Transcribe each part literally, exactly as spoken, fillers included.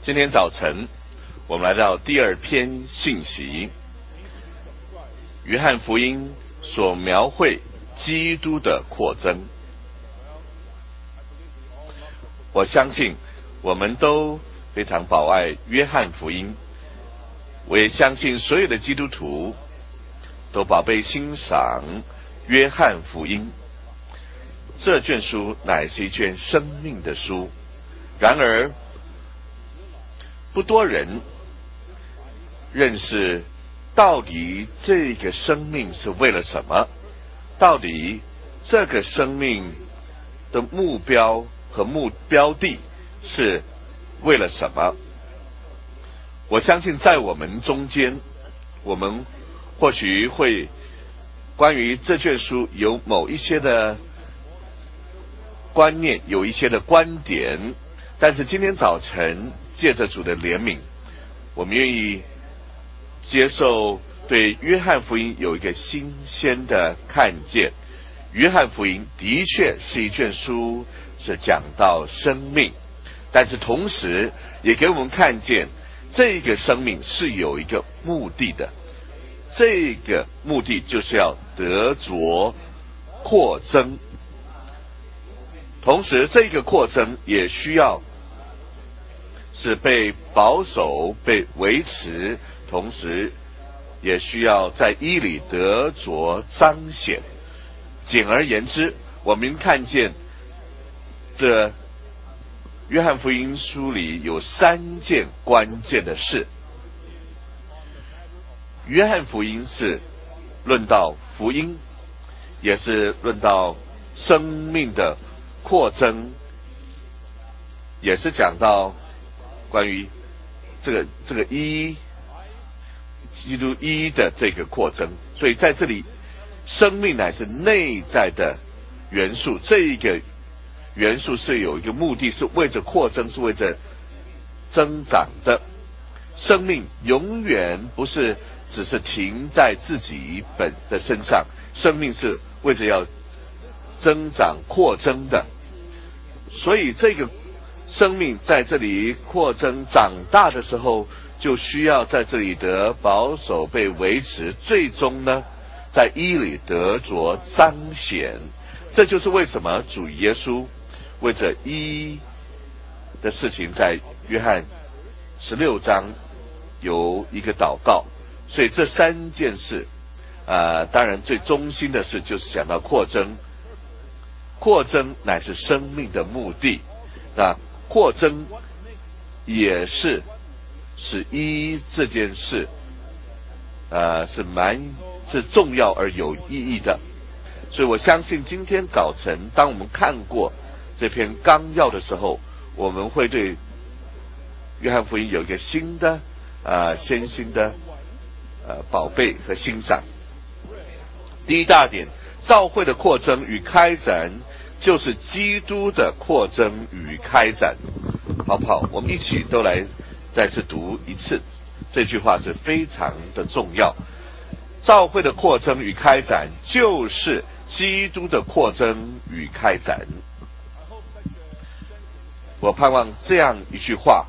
今天早晨，我们来到第二篇信息，约翰福音所描绘基督的扩增。我相信我们都非常宝爱约翰福音，我也相信所有的基督徒都宝贝欣赏约翰福音。这卷书乃是一卷生命的书，然而不多人认识到底这个生命是为了什么，到底这个生命的目标和目标地是为了什么。我相信在我们中间，我们或许会关于这卷书有某一些的观念，有一些的观点，但是今天早晨借着主的怜悯，我们愿意接受对约翰福音有一个新鲜的看见。约翰福音的确是一卷书，是讲到生命，但是同时也给我们看见这个生命是有一个目的的，这个目的就是要得着扩增，同时这个扩增也需要是被保守、被维持，同时也需要在义里得着彰显。简而言之，我们看见这约翰福音书里有三件关键的事。约翰福音是论到福音，也是论到生命的扩增，也是讲到关于这个这个一基督一的这个扩增。所以在这里，生命乃是内在的元素，这一个元素是有一个目的，是为着扩增，是为着增长的。生命永远不是只是停在自己本的身上，生命是为着要增长扩增的。所以这个生命在这里扩增长大的时候，就需要在这里得保守、被维持，最终呢在义里得着彰显。这就是为什么主耶稣为着义的事情，在约翰十六章有一个祷告。所以这三件事，呃，当然最中心的事就是讲到扩增。扩增乃是生命的目的，那扩增也是使义这件事，呃，是蛮是重要而有意义的。所以我相信今天早晨当我们看过这篇纲要的时候，我们会对约翰福音有一个新的呃先新的呃宝贝和欣赏。第一大点，教会的扩增与开展就是基督的扩增与开展，好不好？我们一起都来再次读一次，这句话是非常的重要。教会的扩增与开展就是基督的扩增与开展。我盼望这样一句话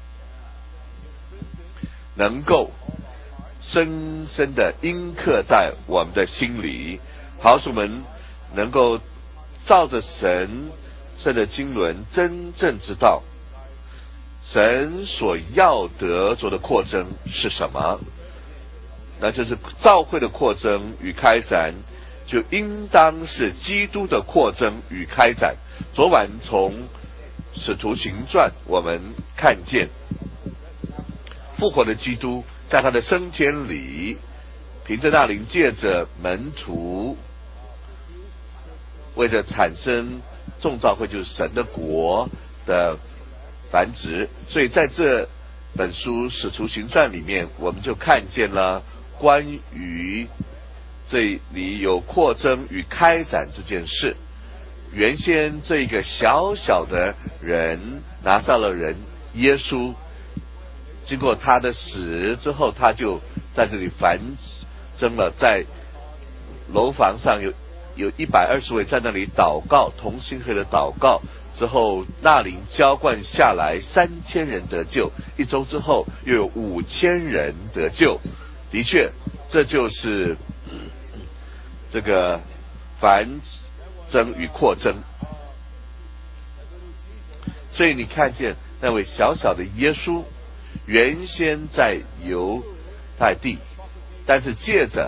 能够深深的印刻在我们的心里，好使我们能够照着神圣的经纶真正知道神所要得着的扩增是什么。那就是教会的扩增与开展，就应当是基督的扩增与开展。昨晚从使徒行传我们看见复活的基督在他的升天里，凭着那灵借着门徒，为着产生众教会，就是神的国的繁殖。所以在这本书使徒行传里面，我们就看见了关于这里有扩增与开展这件事。原先这个小小的人拿撒勒人耶稣，经过他的死之后，他就在这里繁增了，在楼房上有有一百二十位在那里祷告，同心合的祷告， 之后纳灵浇灌下来，三千人得救。一周之后又有五千人得救。的确，这就是这个繁增与扩增。所以你看见那位小小的耶稣，原先在犹太地，但是借着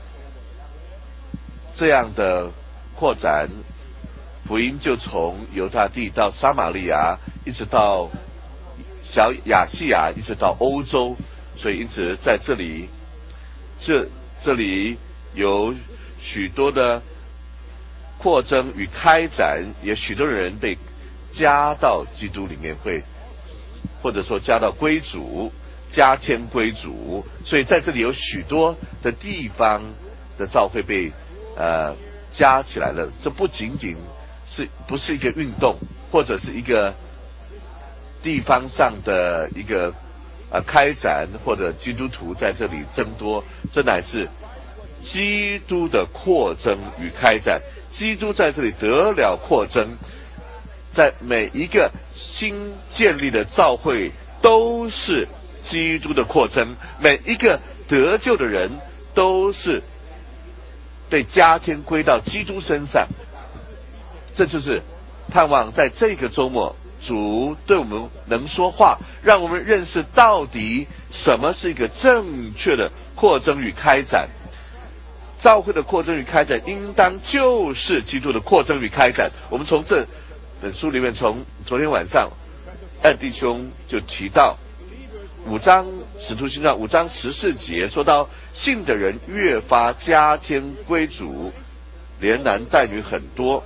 这样的扩展，福音就从犹太地到撒玛利亚，一直到小亚细亚，一直到欧洲。所以因此在这里，这这里有许多的扩增与开展，也许多人被加到基督里面，会或者说加到归主，加添归主。所以在这里有许多的地方的教会被呃加起来了。这不仅仅是不是一个运动，或者是一个地方上的一个呃开展，或者基督徒在这里增多，这乃是基督的扩增与开展。基督在这里得了扩增，在每一个新建立的教会都是基督的扩增，每一个得救的人都是被加添归到基督身上。这就是盼望在这个周末主对我们能说话，让我们认识到底什么是一个正确的扩增与开展。教会的扩增与开展应当就是基督的扩增与开展。我们从这本书里面，从昨天晚上艾弟兄就提到五章使徒行传五章十四节，说到信的人越发加添归主，连男带女很多，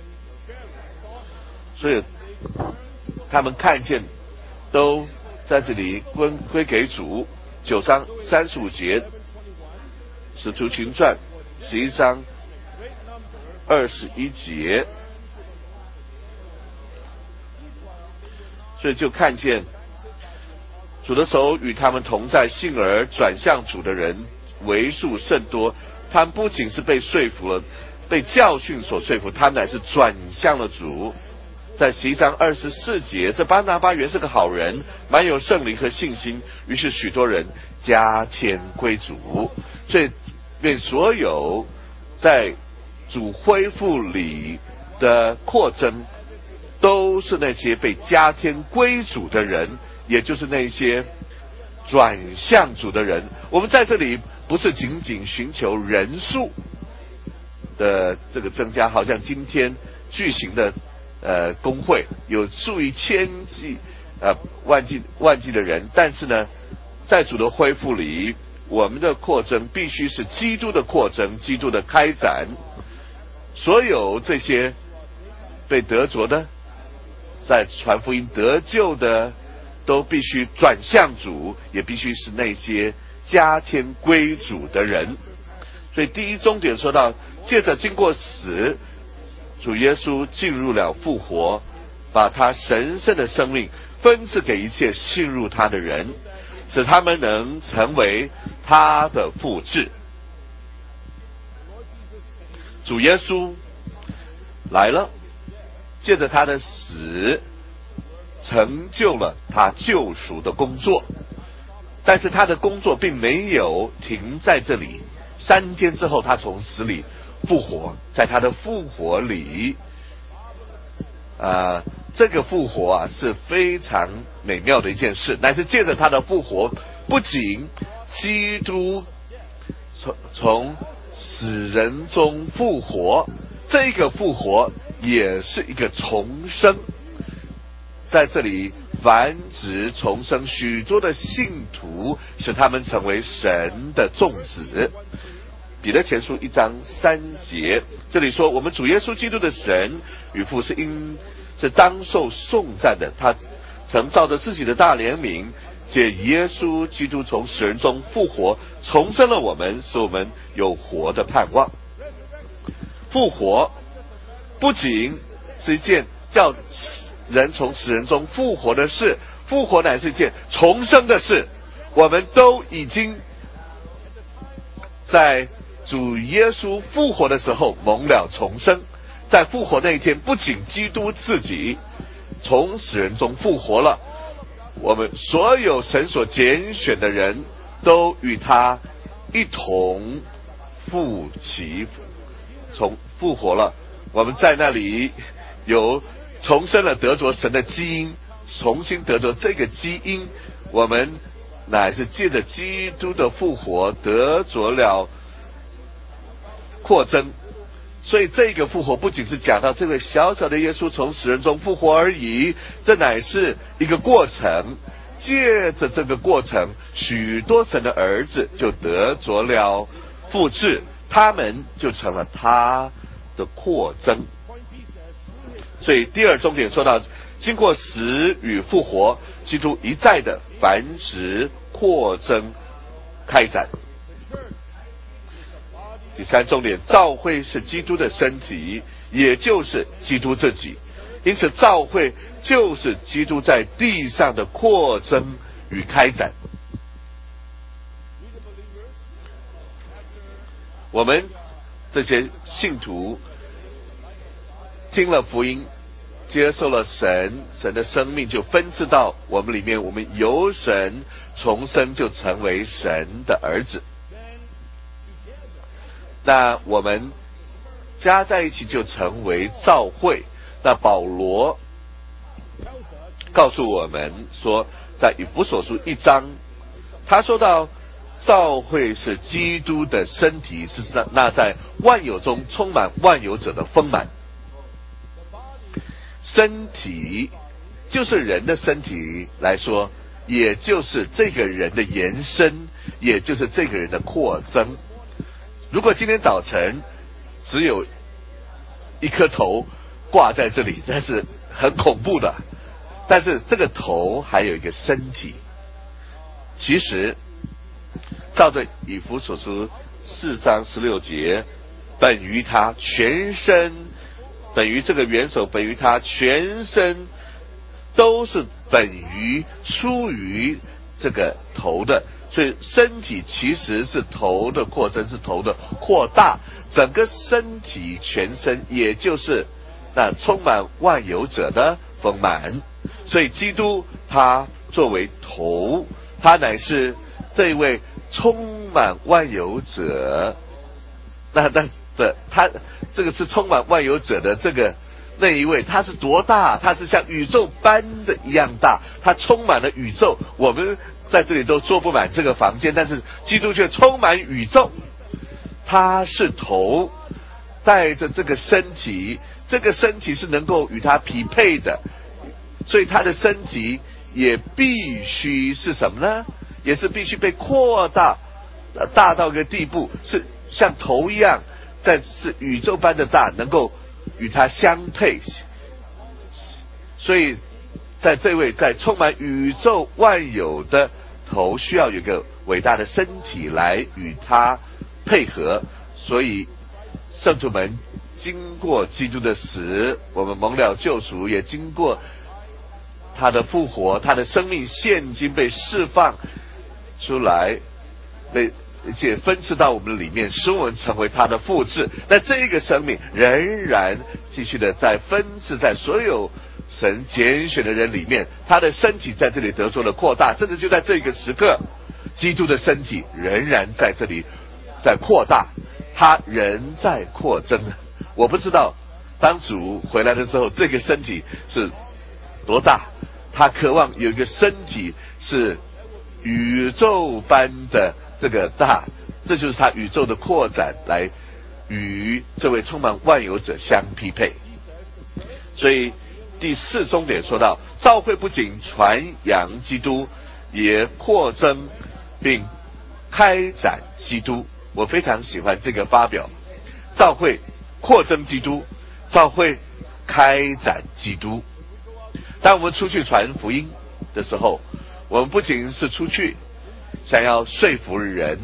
所以他们看见都在这里归归给主。九章三十五节，使徒行传十一章二十一节，所以就看见主的手与他们同在，信而转向主的人为数甚多。他们不仅是被说服了，被教训所说服，他们乃是转向了主。在十一章二十四节，这巴拿巴原是个好人，满有圣灵和信心，于是许多人加添归主。所以愿所有在主恢复里的扩增，都是那些被加添归主的人，也就是那些转向主的人。我们在这里不是仅仅寻求人数的这个增加，好像今天巨型的呃公会有数以千计呃万计万计的人，但是呢，在主的恢复里，我们的扩增必须是基督的扩增，基督的开展。所有这些被得着的，在传福音得救的，都必须转向主，也必须是那些加添归主的人。所以第一终点说到，借着经过死，主耶稣进入了复活，把他神圣的生命分赐给一切信入他的人，使他们能成为他的复制。主耶稣来了，借着他的死成就了他救赎的工作，但是他的工作并没有停在这里。三天之后他从死里复活，在他的复活里呃，这个复活啊是非常美妙的一件事，乃是借着他的复活，不仅基督从从死人中复活，这个复活也是一个重生，在这里繁殖重生许多的信徒，使他们成为神的众子。彼得前书一章三节，这里说，我们主耶稣基督的神与父是因是当受颂赞的，他曾照着自己的大怜悯，借耶稣基督从死人中复活，重生了我们，使我们有活的盼望。复活不仅是一件叫人从死人中复活的事，复活乃是一件重生的事。我们都已经在主耶稣复活的时候蒙了重生。在复活那一天，不仅基督自己从死人中复活了，我们所有神所拣选的人都与他一同复起，从复活了。我们在那里有重生了，得着神的基因，重新得着这个基因，我们乃是借着基督的复活得着了扩增。所以这个复活不仅是讲到这位小小的耶稣从死人中复活而已，这乃是一个过程。借着这个过程，许多神的儿子就得着了复制，他们就成了他的扩增。所以第二重点说到，经过死与复活，基督一再的繁殖、扩增、开展。第三重点，教会是基督的身体，也就是基督自己。因此教会就是基督在地上的扩增与开展。我们这些信徒听了福音，接受了神，神的生命就分赐到我们里面，我们由神重生，就成为神的儿子。那我们加在一起就成为教会。那保罗告诉我们说，在以弗所书一章，他说到教会是基督的身体，是那在万有中充满万有者的丰满。身体就是人的身体来说，也就是这个人的延伸，也就是这个人的扩增。如果今天早晨只有一颗头挂在这里，那是很恐怖的。但是这个头还有一个身体。其实照着以弗所书四章十六节，本于他全身，本于这个元首，本于他全身都是本于出于这个头的。所以身体其实是头的扩增，是头的扩大，整个身体全身也就是那充满万有者的丰满。所以基督他作为头，他乃是这位充满万有者。那那的他这个是充满万有者的这个那一位，他是多大？他是像宇宙般的一样大，他充满了宇宙。我们在这里都坐不满这个房间，但是基督却充满宇宙。他是头，带着这个身体，这个身体是能够与他匹配的，所以他的身体也必须是什么呢？也是必须被扩大，大到一个地步，是像头一样，在是宇宙般的大，能够与他相配。所以在这位在充满宇宙万有的头，需要有一个伟大的身体来与他配合。所以圣徒们经过基督的死，我们蒙了救赎，也经过他的复活，他的生命现今被释放出来，被且分赐到我们里面，使我们成为他的复制。那这个生命仍然继续的在分赐在所有神拣选的人里面，他的身体在这里得着了扩大，甚至就在这个时刻，基督的身体仍然在这里在扩大，他仍在扩增。我不知道当主回来的时候，这个身体是多大，他渴望有一个身体是宇宙般的这个大，这就是他宇宙的扩展，来与这位充满万有者相匹配。所以第四重点说到，教会不仅传扬基督，也扩增并开展基督。我非常喜欢这个发表，教会扩增基督，教会开展基督。当我们出去传福音的时候，我们不仅是出去想要说服人，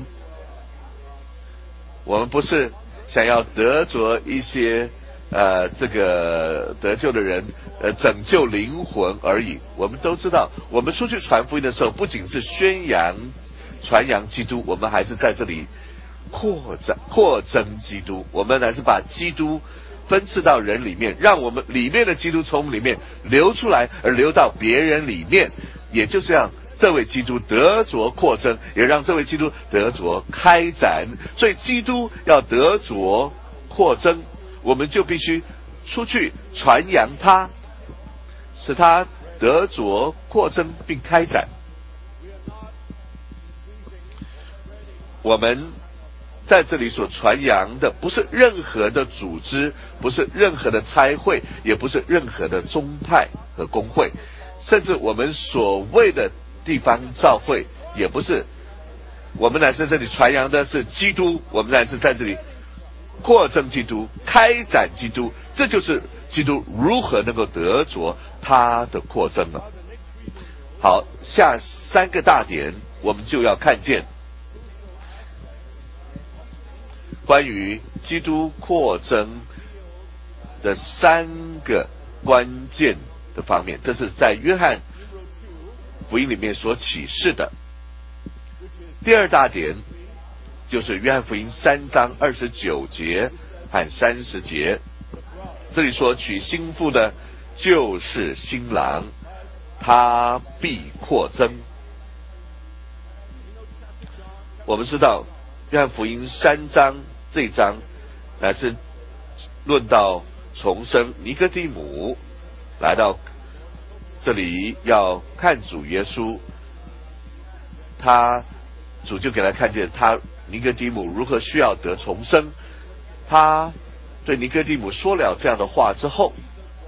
我们不是想要得着一些呃这个得救的人，呃拯救灵魂而已。我们都知道，我们出去传福音的时候，不仅是宣扬传扬基督，我们还是在这里扩展扩增基督。我们还是把基督分赐到人里面，让我们里面的基督从里面流出来，而流到别人里面，也就是让这位基督得着扩增，也让这位基督得着开展。所以基督要得着扩增，我们就必须出去传扬他，使他得着扩增并开展。我们在这里所传扬的不是任何的组织，不是任何的差会，也不是任何的宗派和公会，甚至我们所谓的地方教会也不是。我们乃是这里传扬的是基督，我们乃是在这里扩增基督，开展基督，这就是基督如何能够得着他的扩增了。好，下三个大点我们就要看见关于基督扩增的三个关键的方面，这是在约翰福音里面所启示的。第二大点就是约翰福音三章二十九节和三十节，这里说娶新妇的就是新郎，他必扩增。我们知道约翰福音三章这一章乃是论到重生，尼哥底母来到这里要看主耶稣，他主就给他看见他尼哥底母如何需要得重生。他对尼哥底母说了这样的话之后，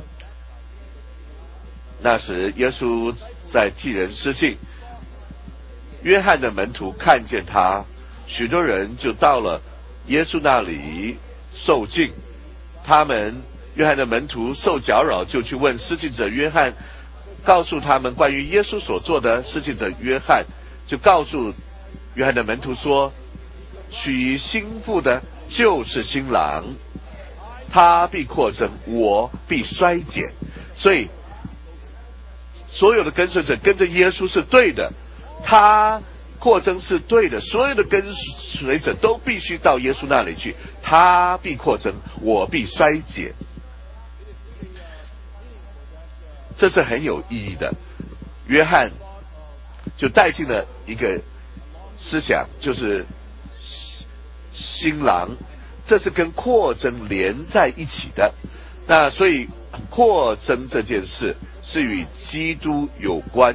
那时耶稣在替人施洗，约翰的门徒看见他，许多人就到了耶稣那里受浸。他们约翰的门徒受搅扰，就去问施浸者约翰，告诉他们关于耶稣所做的。施浸者约翰就告诉约翰的门徒说，娶新妇的就是新郎，他必扩增，我必衰减。所以所有的跟随者跟着耶稣是对的，他扩增是对的，所有的跟随者都必须到耶稣那里去，他必扩增，我必衰减。这是很有意义的。约翰就带进了一个思想，就是新郎，这是跟扩增连在一起的。那所以扩增这件事是与基督有关，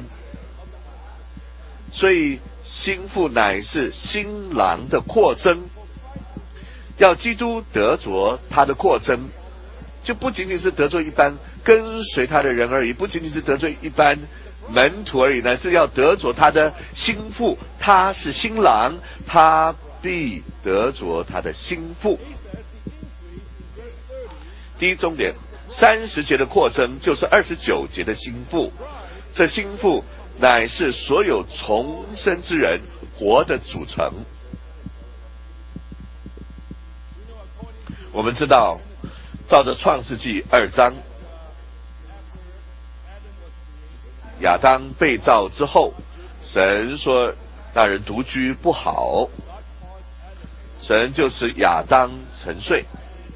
所以新妇乃是新郎的扩增，要基督得着他的扩增，就不仅仅是得着一般跟随他的人而已，不仅仅是得着一般门徒而已，乃是要得着他的新妇，他是新郎，他必得着他的新妇。第一重点，三十节的扩增就是二十九节的新妇，这新妇乃是所有重生之人活的组成。我们知道，照着创世纪二章，亚当被造之后，神说那人独居不好，神就使亚当沉睡，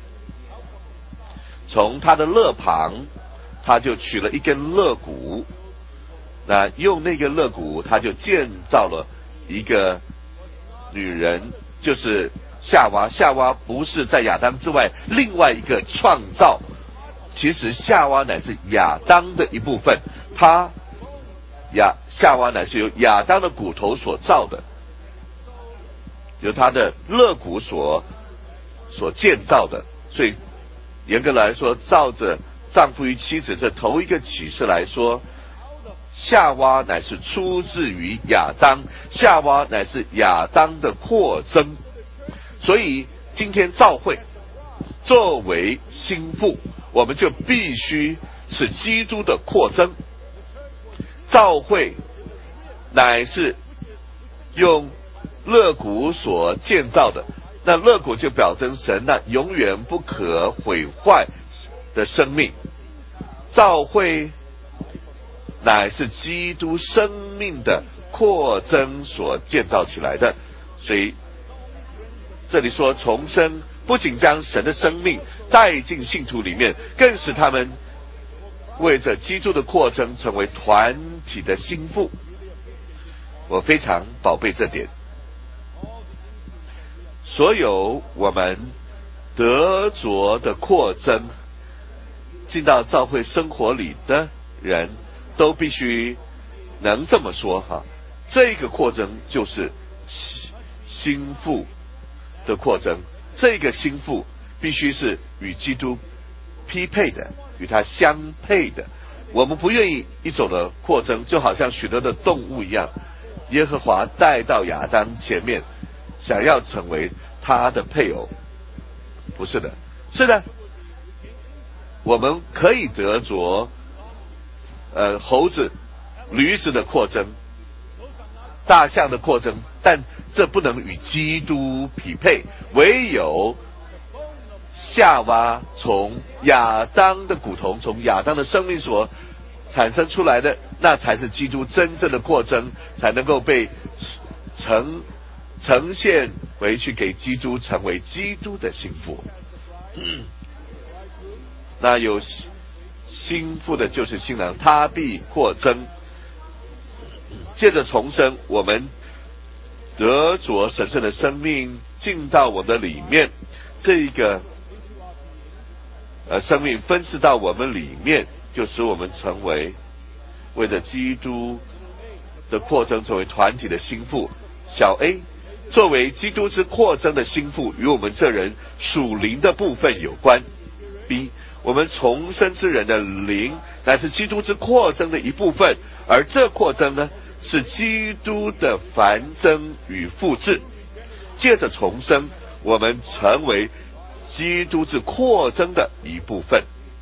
从他的肋旁他就取了一根肋骨，那用那个肋骨他就建造了一个女人，就是夏娃。夏娃不是在亚当之外另外一个创造，其实夏娃乃是亚当的一部分，他亚夏娃乃是由亚当的骨头所造的，由他的肋骨所所建造的。所以严格来说，照着丈夫与妻子这头一个启示来说，夏娃乃是出自于亚当，夏娃乃是亚当的扩增。所以今天教会作为新妇，我们就必须是基督的扩增。教会乃是用肋骨所建造的，那肋骨就表征神那永远不可毁坏的生命。教会乃是基督生命的扩增所建造起来的。所以这里说重生不仅将神的生命带进信徒里面，更使他们为着基督的扩增成为团体的心腹。我非常宝贝这点。所有我们得着的扩增进到教会生活里的人都必须能这么说哈，这个扩增就是心腹的扩增，这个心腹必须是与基督匹配的，与他相配的。我们不愿意一种的扩增，就好像许多的动物一样，耶和华带到亚当前面，想要成为他的配偶。不是的，是的，我们可以得着呃猴子、驴子的扩增，大象的扩增，但这不能与基督匹配。唯有夏娃从亚当的骨头，从亚当的生命所产生出来的，那才是基督真正的扩增，才能够被呈呈现回去给基督，成为基督的心腹。嗯，那有心腹的就是新郎，他必扩增。借着重生，我们得着神圣的生命进到我们的里面，这一个呃生命分赐到我们里面，就使我们成为为了基督的扩增，成为团体的心腹。小 A 作为基督之扩增的心腹，与我们这人属灵的部分有关。 B 我们重生之人的灵乃是基督之扩增的一部分，而这扩增呢，是基督的繁增与复制。借着重生，我们成为基督之扩增的一部分。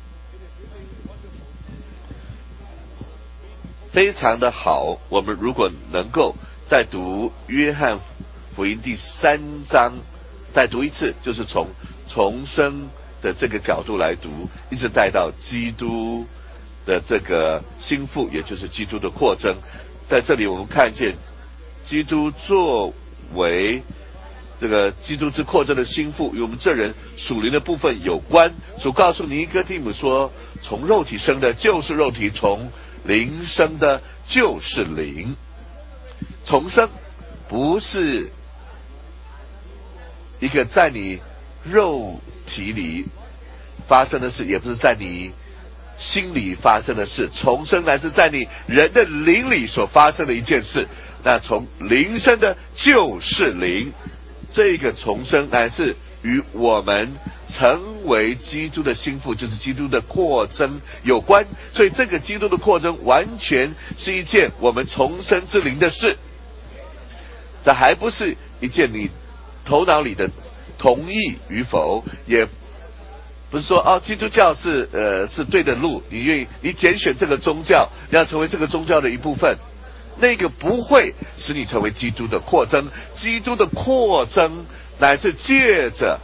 非常的好，我们如果能够再读约翰福音第三章，再读一次，就是从重生的这个角度来读，一直带到基督的这个心腹，也就是基督的扩增。在这里我们看见基督作为这个基督之扩增的心腹，与我们这人属灵的部分有关。主告诉尼哥底母说，从肉体生的就是肉体，从灵生的就是灵。重生不是一个在你肉体里发生的事，也不是在你心里发生的事。重生乃是在你人的灵里所发生的一件事。那从灵生的就是灵，这个重生乃是与我们成为基督的心腹，就是基督的扩增有关。所以这个基督的扩增完全是一件我们重生之灵的事，这还不是一件你头脑里的同意与否，也不是说哦，基督教是呃是对的路，你愿意你拣选这个宗教，你要成为这个宗教的一部分，那个不会使你成为基督的扩增。基督的扩增乃是借着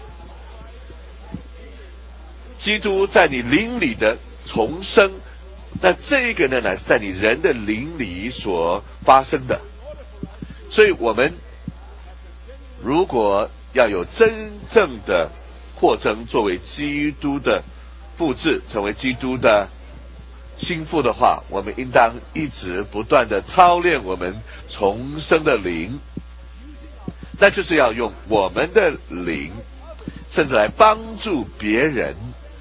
基督在你灵里的重生，那这个呢乃是在你人的灵里所发生的。所以我们如果要有真正的扩增，作为基督的复制，成为基督的心腹的话，我们应当一直不断的操练我们重生的灵，那就是要用我们的灵，甚至来帮助别人，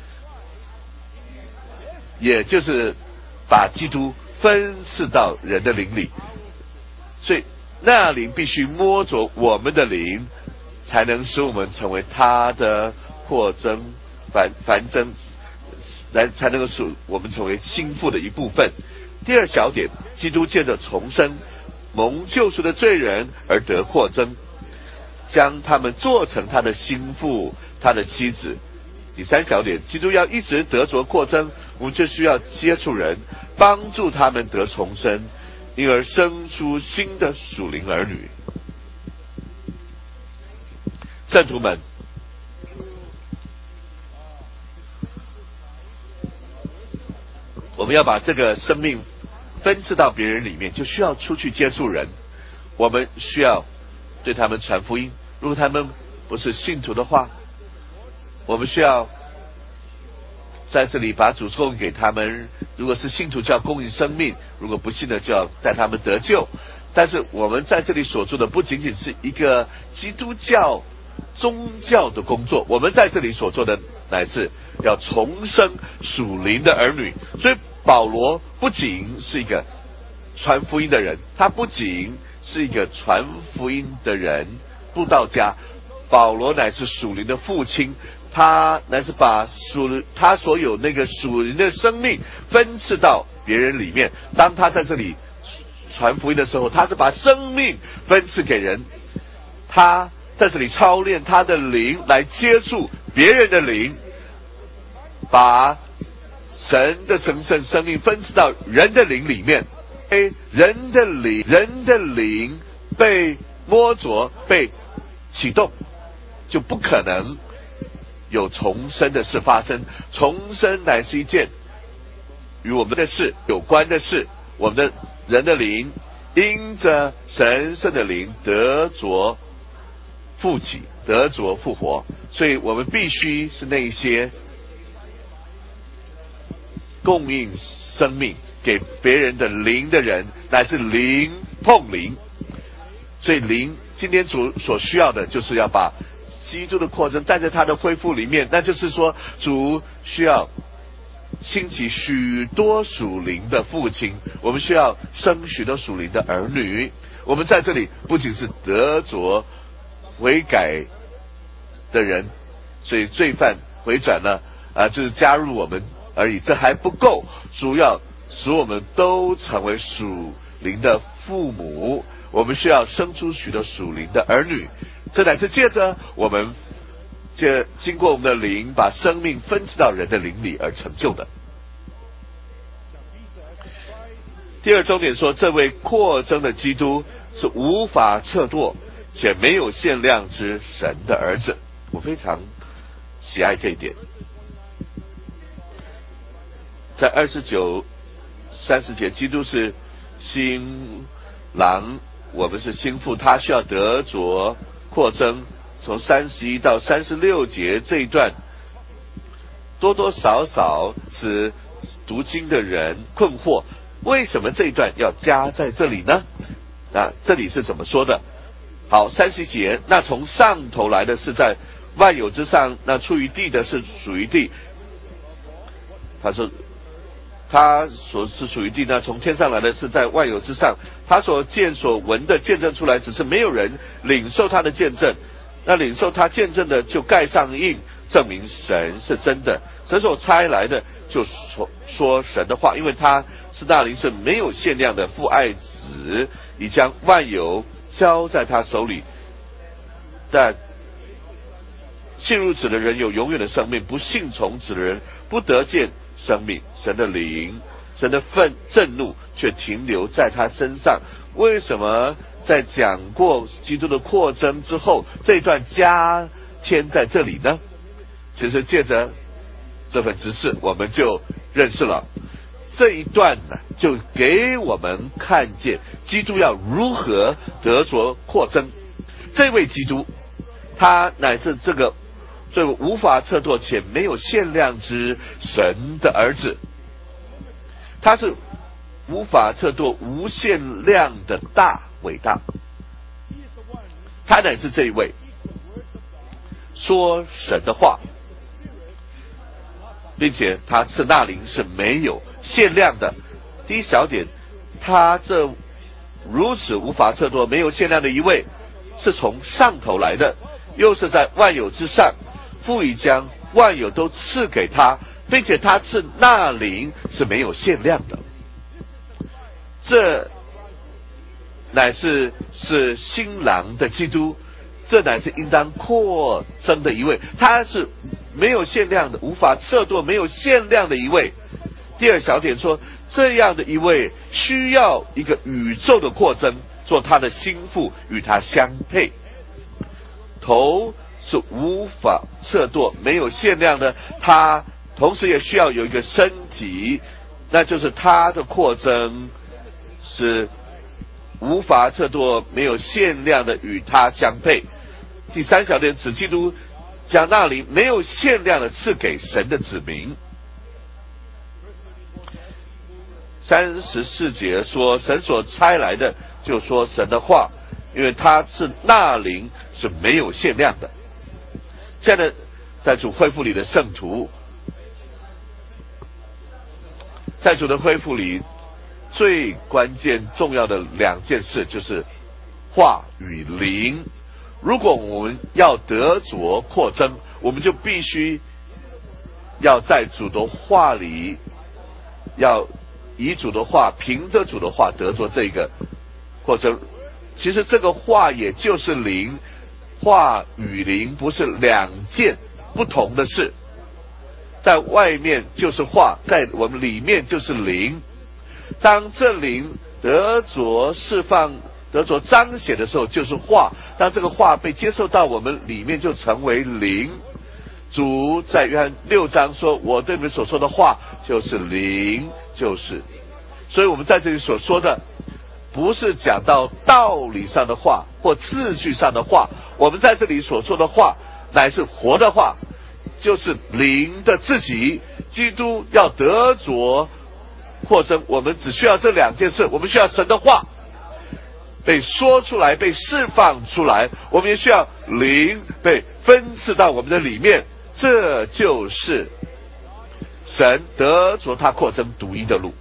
也就是把基督分赐到人的灵里。所以那灵必须摸着我们的灵，才能使我们成为他的扩增繁繁增，来才能够使我们成为心腹的一部分。第二小点，基督借着重生蒙救赎的罪人而得扩增，将他们做成他的心腹，他的妻子。第三小点，基督要一直得着扩增，我们就需要接触人，帮助他们得重生，因而生出新的属灵儿女。圣徒们，我们要把这个生命分赐到别人里面，就需要出去接触人。我们需要对他们传福音，如果他们不是信徒的话， 我们需要在这里把主供给他们，如果是信徒就要供应生命，如果不信的就要带他们得救。但是我们在这里所做的不仅仅是一个基督教宗教的工作，我们在这里所做的乃是要重生属灵的儿女。所以保罗不仅是一个传福音的人，他不仅是一个传福音的人布道家，保罗乃是属灵的父亲，他乃是把属他所有那个属灵的生命分赐到别人里面。当他在这里传福音的时候，他是把生命分赐给人，他在这里操练他的灵来接触别人的灵，把神的神圣生命分赐到人的灵里面。人的灵人的灵被摸着被启动，就不可能有重生的事发生。重生乃是一件与我们的事有关的事，我们的人的灵因着神圣的灵得着复起，得着复活。所以我们必须是那一些供应生命给别人的灵的人，乃是灵碰灵。所以灵今天主所需要的就是要把基督的扩增带在他的恢复里面，那就是说主需要兴起许多属灵的父亲，我们需要生许多属灵的儿女。我们在这里不仅是得着悔改的人，所以罪犯回转了啊、呃，就是加入我们而已，这还不够，主要使我们都成为属灵的父母。我们需要生出许多属灵的儿女，这乃是借着我们借经过我们的灵把生命分赐到人的灵里而成就的。第二重点说，这位扩增的基督是无法测度且没有限量之神的儿子。我非常喜爱这一点。在二十九、三十节，基督是新郎，我们是新妇，他需要得着扩增。从三十一到三十六节这一段，多多少少使读经的人困惑，为什么这一段要加在这里呢？啊，这里是怎么说的？好，三十节，那从上头来的是在万有之上，那出于地的是属于地。他说他所是属于地呢，从天上来的是在万有之上，他所见所闻的见证出来，只是没有人领受他的见证。那领受他见证的就盖上印，证明神是真的。神所差来的就说说神的话，因为他是那灵是没有限量的父爱子，已将万有交在他手里。但信入子的人有永远的生命，不信从子的人不得见生命。神的灵，神的愤震怒却停留在他身上。为什么在讲过基督的扩增之后，这一段加添在这里呢？其实借着这份指示，我们就认识了这一段呢，就给我们看见基督要如何得着扩增。这位基督，他乃是这个这个无法测度且没有限量之神的儿子，他是无法测度无限量的大伟大，他乃是这一位说神的话，并且他是那灵是没有限量的。第一小点，他这如此无法测度没有限量的一位，是从上头来的，又是在万有之上，父已将万有都赐给他，并且他是那灵是没有限量的。这乃是是新郎的基督，这乃是应当扩增的一位，他是没有限量的，无法测度没有限量的一位。第二小点说，这样的一位需要一个宇宙的扩增，做他的心腹，与他相配。头是无法测度没有限量的，他同时也需要有一个身体，那就是他的扩增是无法测度没有限量的，与他相配。第三小点，此基督将那灵没有限量的赐给神的子民。三十四节说，神所差来的，就说神的话，因为他是那灵是没有限量的。现在在主恢复里的圣徒，在主的恢复里，最关键重要的两件事就是话与灵。如果我们要得着扩增，我们就必须要在主的话里，要以主的话，凭着主的话得着这个扩增。其实这个话也就是灵，话与灵不是两件不同的事，在外面就是话，在我们里面就是灵。当这灵得着释放、得着彰显的时候，就是话。当这个话被接受到我们里面，就成为灵。主在约翰六章说：“我对你们所说的话，就是灵，就是。”所以我们在这里所说的，不是讲到道理上的话或秩序上的话，我们在这里所说的话，乃是活的话，就是灵的自己。基督要得着扩增，我们只需要这两件事，我们需要神的话被说出来，被释放出来，我们也需要灵被分赐到我们的里面，这就是神得着他扩增独一的路。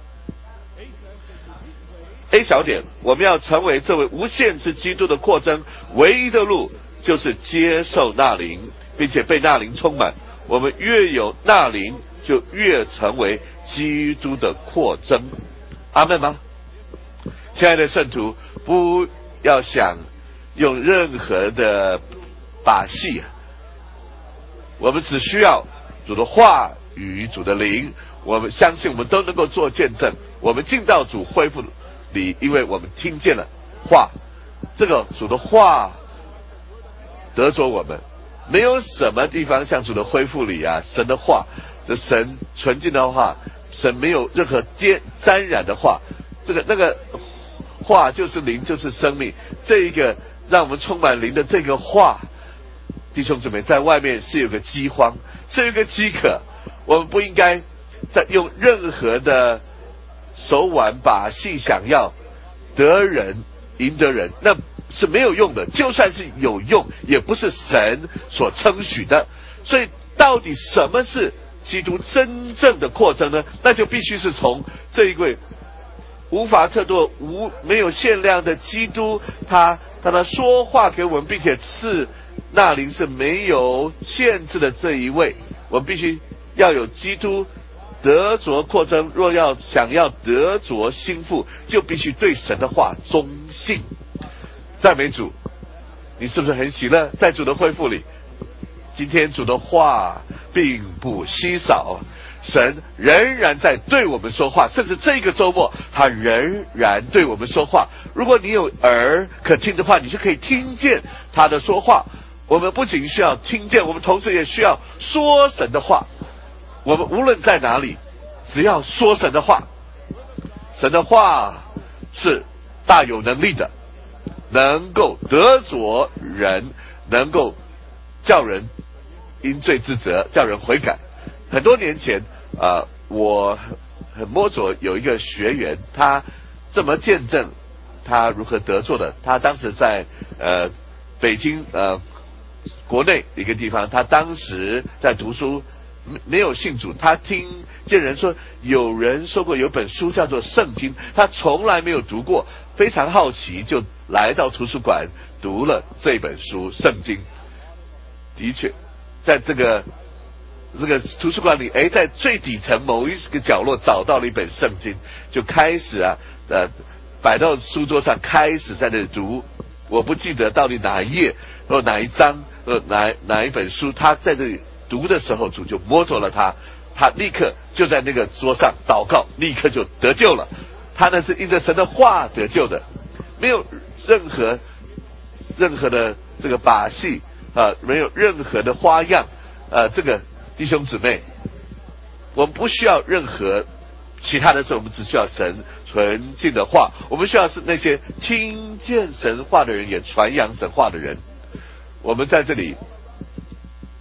A 小点，我们要成为这位无限制基督的扩增唯一的路，就是接受那灵，并且被那灵充满。我们越有那灵，就越成为基督的扩增。阿们吗？亲爱的圣徒，不要想用任何的把戏，我们只需要主的话语、主的灵，我们相信我们都能够做见证。我们进到主恢复里，因为我们听见了话，这个主的话得着我们。没有什么地方像主的恢复里啊，神的话，这神纯净的话，神没有任何沾沾染的话，这个那个话就是灵，就是生命。这一个让我们充满灵的这个话，弟兄姊妹，在外面是有个饥荒，是有个饥渴，我们不应该再用任何的手腕把戏想要得人赢得人，那是没有用的。就算是有用，也不是神所称许的。所以到底什么是基督真正的扩增呢？那就必须是从这一位无法测度、无没有限量的基督，他他他说话给我们，并且赐那灵是没有限制的这一位。我们必须要有基督得着扩增。若要想要得着心腹，就必须对神的话忠信。赞美主，你是不是很喜乐？在主的恢复里，今天主的话并不稀少，神仍然在对我们说话，甚至这个周末他仍然对我们说话。如果你有耳可听的话，你就可以听见他的说话。我们不仅需要听见，我们同时也需要说神的话。我们无论在哪里，只要说神的话，神的话是大有能力的，能够得着人，能够叫人因罪自责，叫人悔改。很多年前啊、呃，我很摸着有一个学员，他这么见证他如何得救的。他当时在呃北京呃国内一个地方，他当时在读书，没有信主，他听见人说有人说过有本书叫做圣经，他从来没有读过，非常好奇，就来到图书馆读了这本书圣经。的确在这个这个图书馆里，哎，在最底层某一个角落找到了一本圣经，就开始啊呃摆到书桌上，开始在那里读。我不记得到底哪一页或哪一章呃哪哪一本书，他在这里读的时候，主就摸着了他，他立刻就在那个桌上祷告，立刻就得救了。他呢是因着神的话得救的，没有任何任何的这个把戏啊、呃，没有任何的花样啊、呃。这个弟兄姊妹，我们不需要任何其他的事，我们只需要神纯净的话。我们需要是那些听见神话的人，也传扬神话的人。我们在这里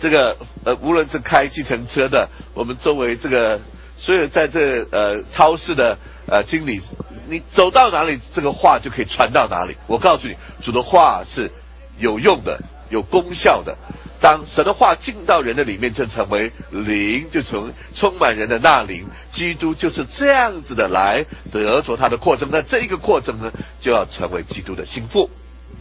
这个呃，无论是开计程车的，我们周围这个所有在这呃超市的呃经理，你走到哪里，这个话就可以传到哪里。我告诉你，主的话是有用的，有功效的。当神的话进到人的里面，就成为灵，就从充满人的那灵。基督就是这样子的来得着他的扩增。那这一个扩增呢，就要成为基督的心腹。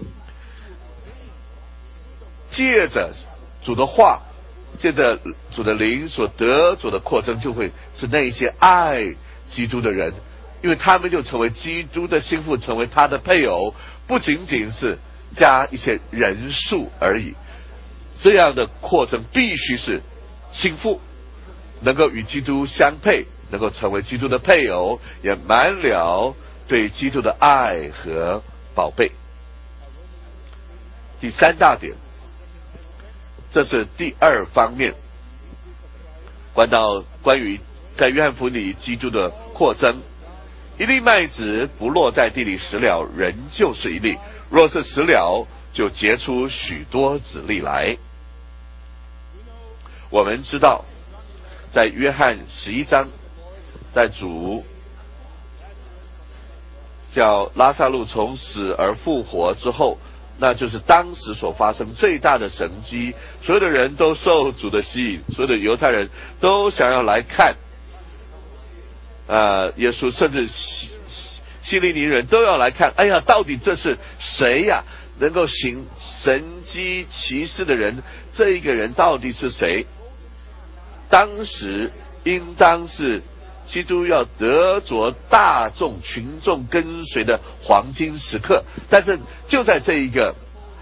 借着主的话，借着主的灵所得着的扩增，就会是那一些爱基督的人，因为他们就成为基督的心腹，成为他的配偶，不仅仅是加一些人数而已。这样的扩增必须是心腹，能够与基督相配，能够成为基督的配偶，也满了对基督的爱和宝贝。第三大点，这是第二方面，关到关于在约翰福音里基督的扩增。一粒麦子不落在地里死了，仍旧是一粒；若是死了，就结出许多子粒来。我们知道，在约翰十一章，在主叫拉撒路从死而复活之后，那就是当时所发生最大的神迹，所有的人都受主的吸引，所有的犹太人都想要来看呃，耶稣，甚至希希利尼人都要来看，哎呀，到底这是谁呀？能够行神迹奇事的人，这一个人到底是谁？当时应当是基督要得着大众群众跟随的黄金时刻，但是就在这一个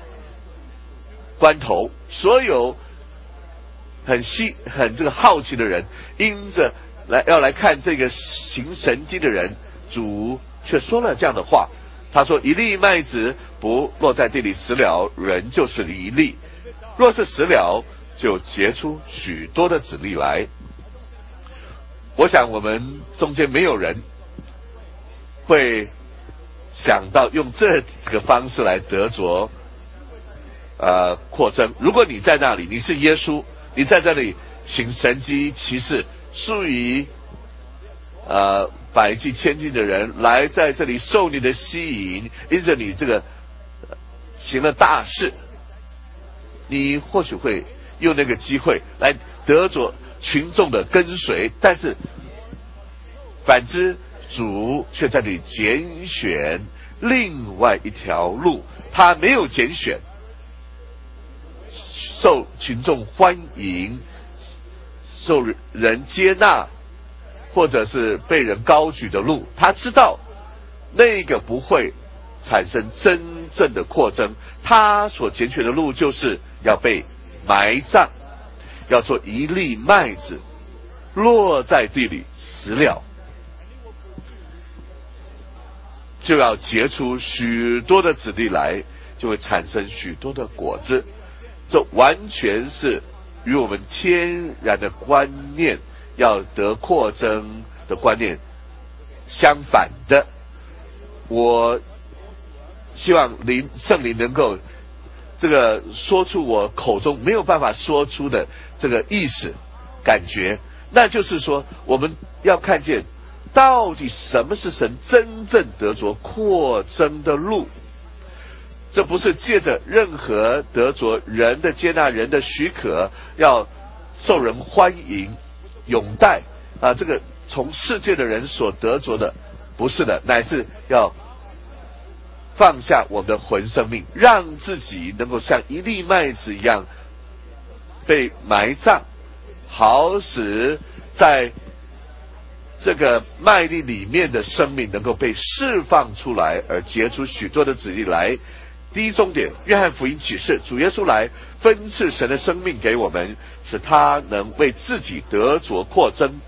关头，所有很稀很这个好奇的人，因着来要来看这个行神迹的人，主却说了这样的话，他说：一粒麦子不落在地里死了，人就是一粒；若是死了，就结出许多的子粒来。我想我们中间没有人会想到用这个方式来得着呃扩增。如果你在那里，你是耶稣，你在这里行神迹奇事，数以呃百计千计的人来在这里受你的吸引，因着你这个、呃、行了大事，你或许会用那个机会来得着群众的跟随，但是反之，主却在这里拣选另外一条路，他没有拣选受群众欢迎、受人接纳或者是被人高举的路，他知道那个不会产生真正的扩增，他所拣选的路就是要被埋葬，要做一粒麦子落在地里死了，就要结出许多的子粒来，就会产生许多的果子。这完全是与我们天然的观念要得扩增的观念相反的。我希望灵圣灵能够这个说出我口中没有办法说出的这个意识感觉，那就是说我们要看见到底什么是神真正得着扩增的路。这不是借着任何得着人的接纳、人的许可，要受人欢迎、拥戴啊，这个从世界的人所得着的，不是的，乃是要放下我们的魂生命，让自己能够像一粒麦子一样被埋葬，好使在这个麦粒里面的生命能够被释放出来，而结出许多的子粒来。第一重点，约翰福音启示，主耶稣来分赐神的生命给我们，使他能为自己得着扩增。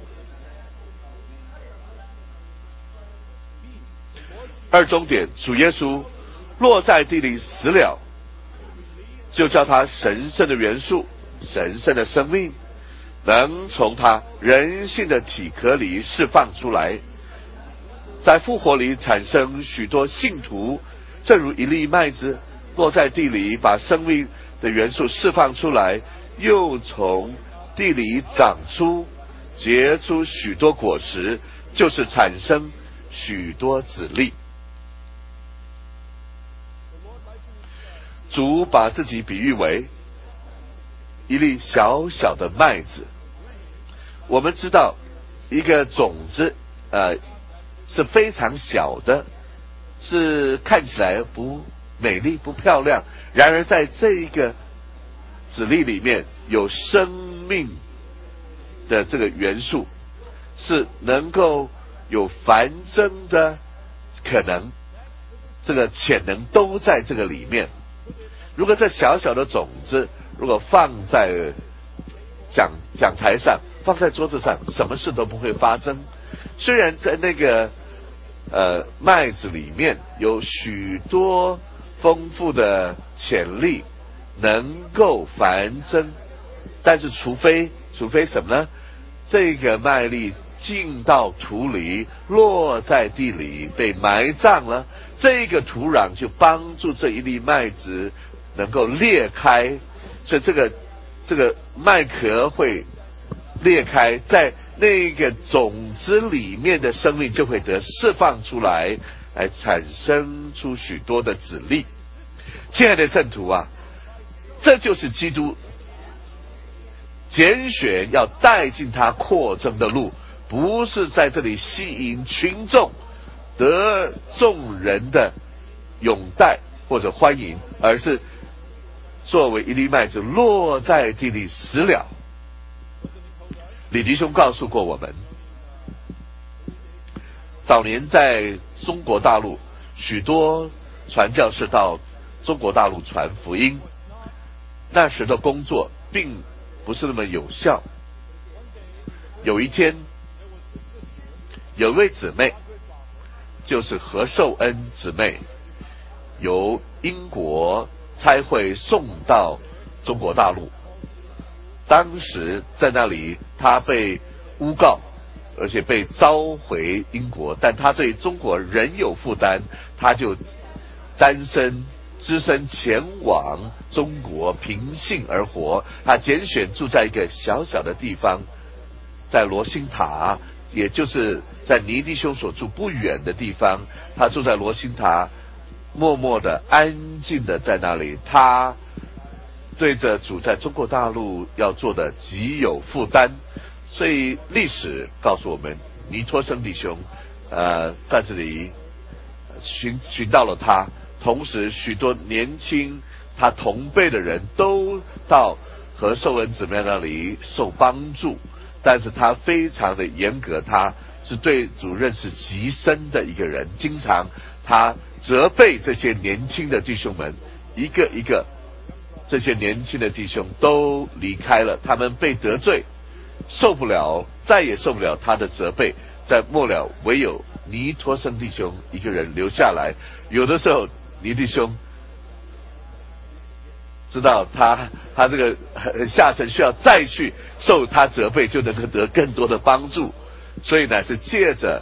二重点，主耶稣落在地里死了，就叫他神圣的元素、神圣的生命能从他人性的体壳里释放出来，在复活里产生许多信徒，正如一粒麦子落在地里，把生命的元素释放出来， 又从地里长出，结出许多果实，就是产生许多子粒。主把自己比喻为一粒小小的麦子。我们知道一个种子呃是非常小的，是看起来不美丽不漂亮，然而在这一个子粒里面有生命的这个元素，是能够有繁增的可能，这个潜能都在这个里面。如果这小小的种子如果放在讲讲台上，放在桌子上，什么事都不会发生。虽然在那个呃麦子里面有许多丰富的潜力能够繁增，但是除非除非什么呢？这个麦粒进到土里，落在地里，被埋葬了，这个土壤就帮助这一粒麦子能够裂开，所以这个这个麦壳会裂开，在那个种子里面的生命就会得释放出来，来产生出许多的子粒。亲爱的圣徒啊，这就是基督拣选要带进他扩增的路，不是在这里吸引群众得众人的拥戴或者欢迎，而是作为一粒麦子落在地里死了。李弟兄告诉过我们，早年在中国大陆许多传教士到中国大陆传福音，那时的工作并不是那么有效。有一天有一位姊妹，就是何寿恩姊妹，由英国差会送到中国大陆。当时在那里她被诬告，而且被召回英国，但她对中国仍有负担，她就单身只身前往中国，凭信而活。她拣选住在一个小小的地方，在罗兴塔，也就是在尼弟兄所住不远的地方，她住在罗兴塔，默默的安静的在那里，她对着主在中国大陆要做的极有负担。所以历史告诉我们，尼托生弟兄呃在这里寻寻到了他，同时许多年轻他同辈的人都到何寿恩姊妹那里受帮助，但是他非常的严格，他是对主认识极深的一个人，经常他责备这些年轻的弟兄们，一个一个这些年轻的弟兄都离开了，他们被得罪，受不了，再也受不了他的责备，在末了唯有尼托生弟兄一个人留下来。有的时候尼弟兄知道他他这个下沉需要再去受他责备，就能够得更多的帮助，所以呢是借着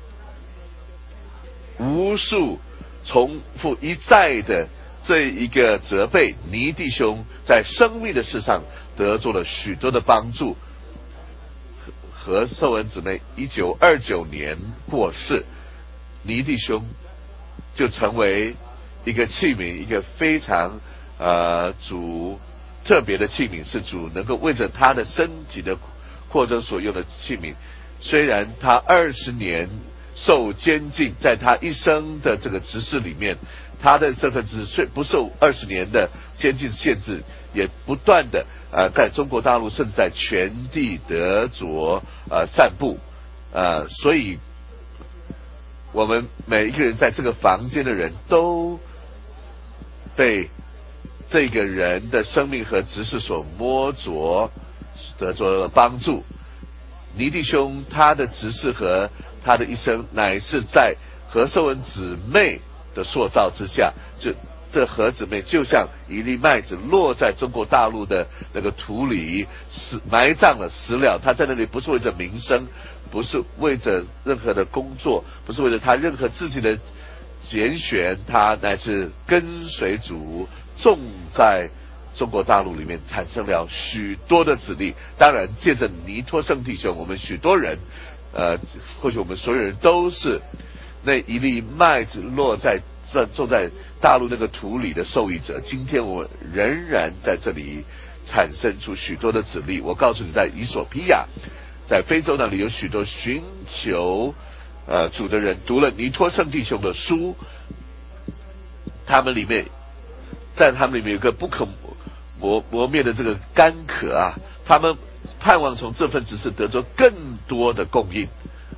无数重复一再的这一个责备，尼弟兄在生命的事上得做了许多的帮助。何寿恩姊妹一九二九年过世，尼弟兄就成为一个器皿，一个非常呃主特别的器皿，是主能够为着他的身体的扩增所用的器皿。虽然他二十年受监禁，在他一生的这个执事里面，他的身份只是不受二十年的监禁限制，也不断的呃在中国大陆甚至在全地得着呃散布呃，所以我们每一个人在这个房间的人都被这个人的生命和执事所摸着，得着了帮助。尼弟兄他的执事和他的一生乃是在何寿恩姊妹的塑造之下，这这何姊妹就像一粒麦子落在中国大陆的那个土里，死埋葬了，死了。他在那里不是为着名声，不是为着任何的工作，不是为着他任何自己的拣选，他乃是跟随主，种在中国大陆里面产生了许多的子粒。当然，借着尼托生弟兄，我们许多人，呃，或许我们所有人都是那一粒麦子落在这种在大陆那个土里的受益者。今天我们仍然在这里产生出许多的子粒。我告诉你，在以索比亚，在非洲那里有许多寻求呃主的人读了尼托生弟兄的书，他们里面在他们里面有个不可磨磨灭的这个干渴啊，他们盼望从这份知识得着更多的供应。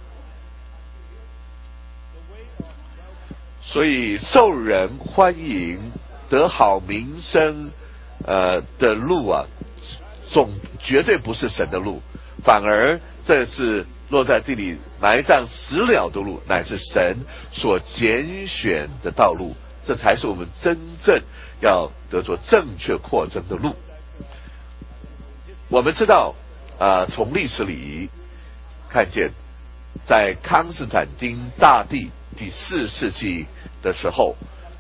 所以受人欢迎得好名声呃的路啊，总绝对不是神的路，反而这是落在地里埋葬死了的路，乃是神所拣选的道路，这才是我们真正要得着正确扩增的路。我们知道啊、呃，从历史里看见，在康斯坦丁大帝第四世纪的时候，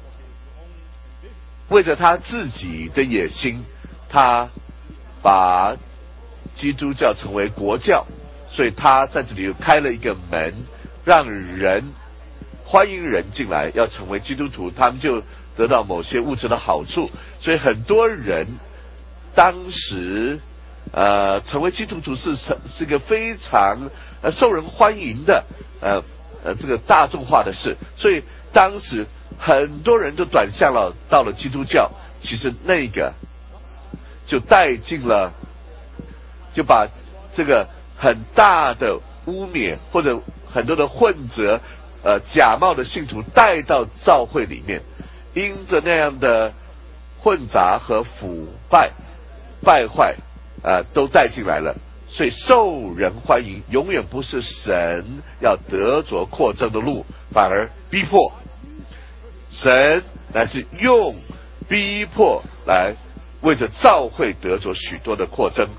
为着他自己的野心，他把基督教成为国教，所以他在这里开了一个门，让人欢迎人进来，要成为基督徒，他们就得到某些物质的好处。所以很多人当时呃成为基督徒是是个非常呃受人欢迎的呃呃这个大众化的事，所以当时很多人都转向了到了基督教。其实那个就带进了，就把这个很大的污蔑或者很多的混杂呃假冒的信徒带到教会里面，因着那样的混杂和腐败败坏呃都带进来了。所以受人欢迎永远不是神要得着扩增的路，反而逼迫。神乃是用逼迫来为着教会得着许多的扩增。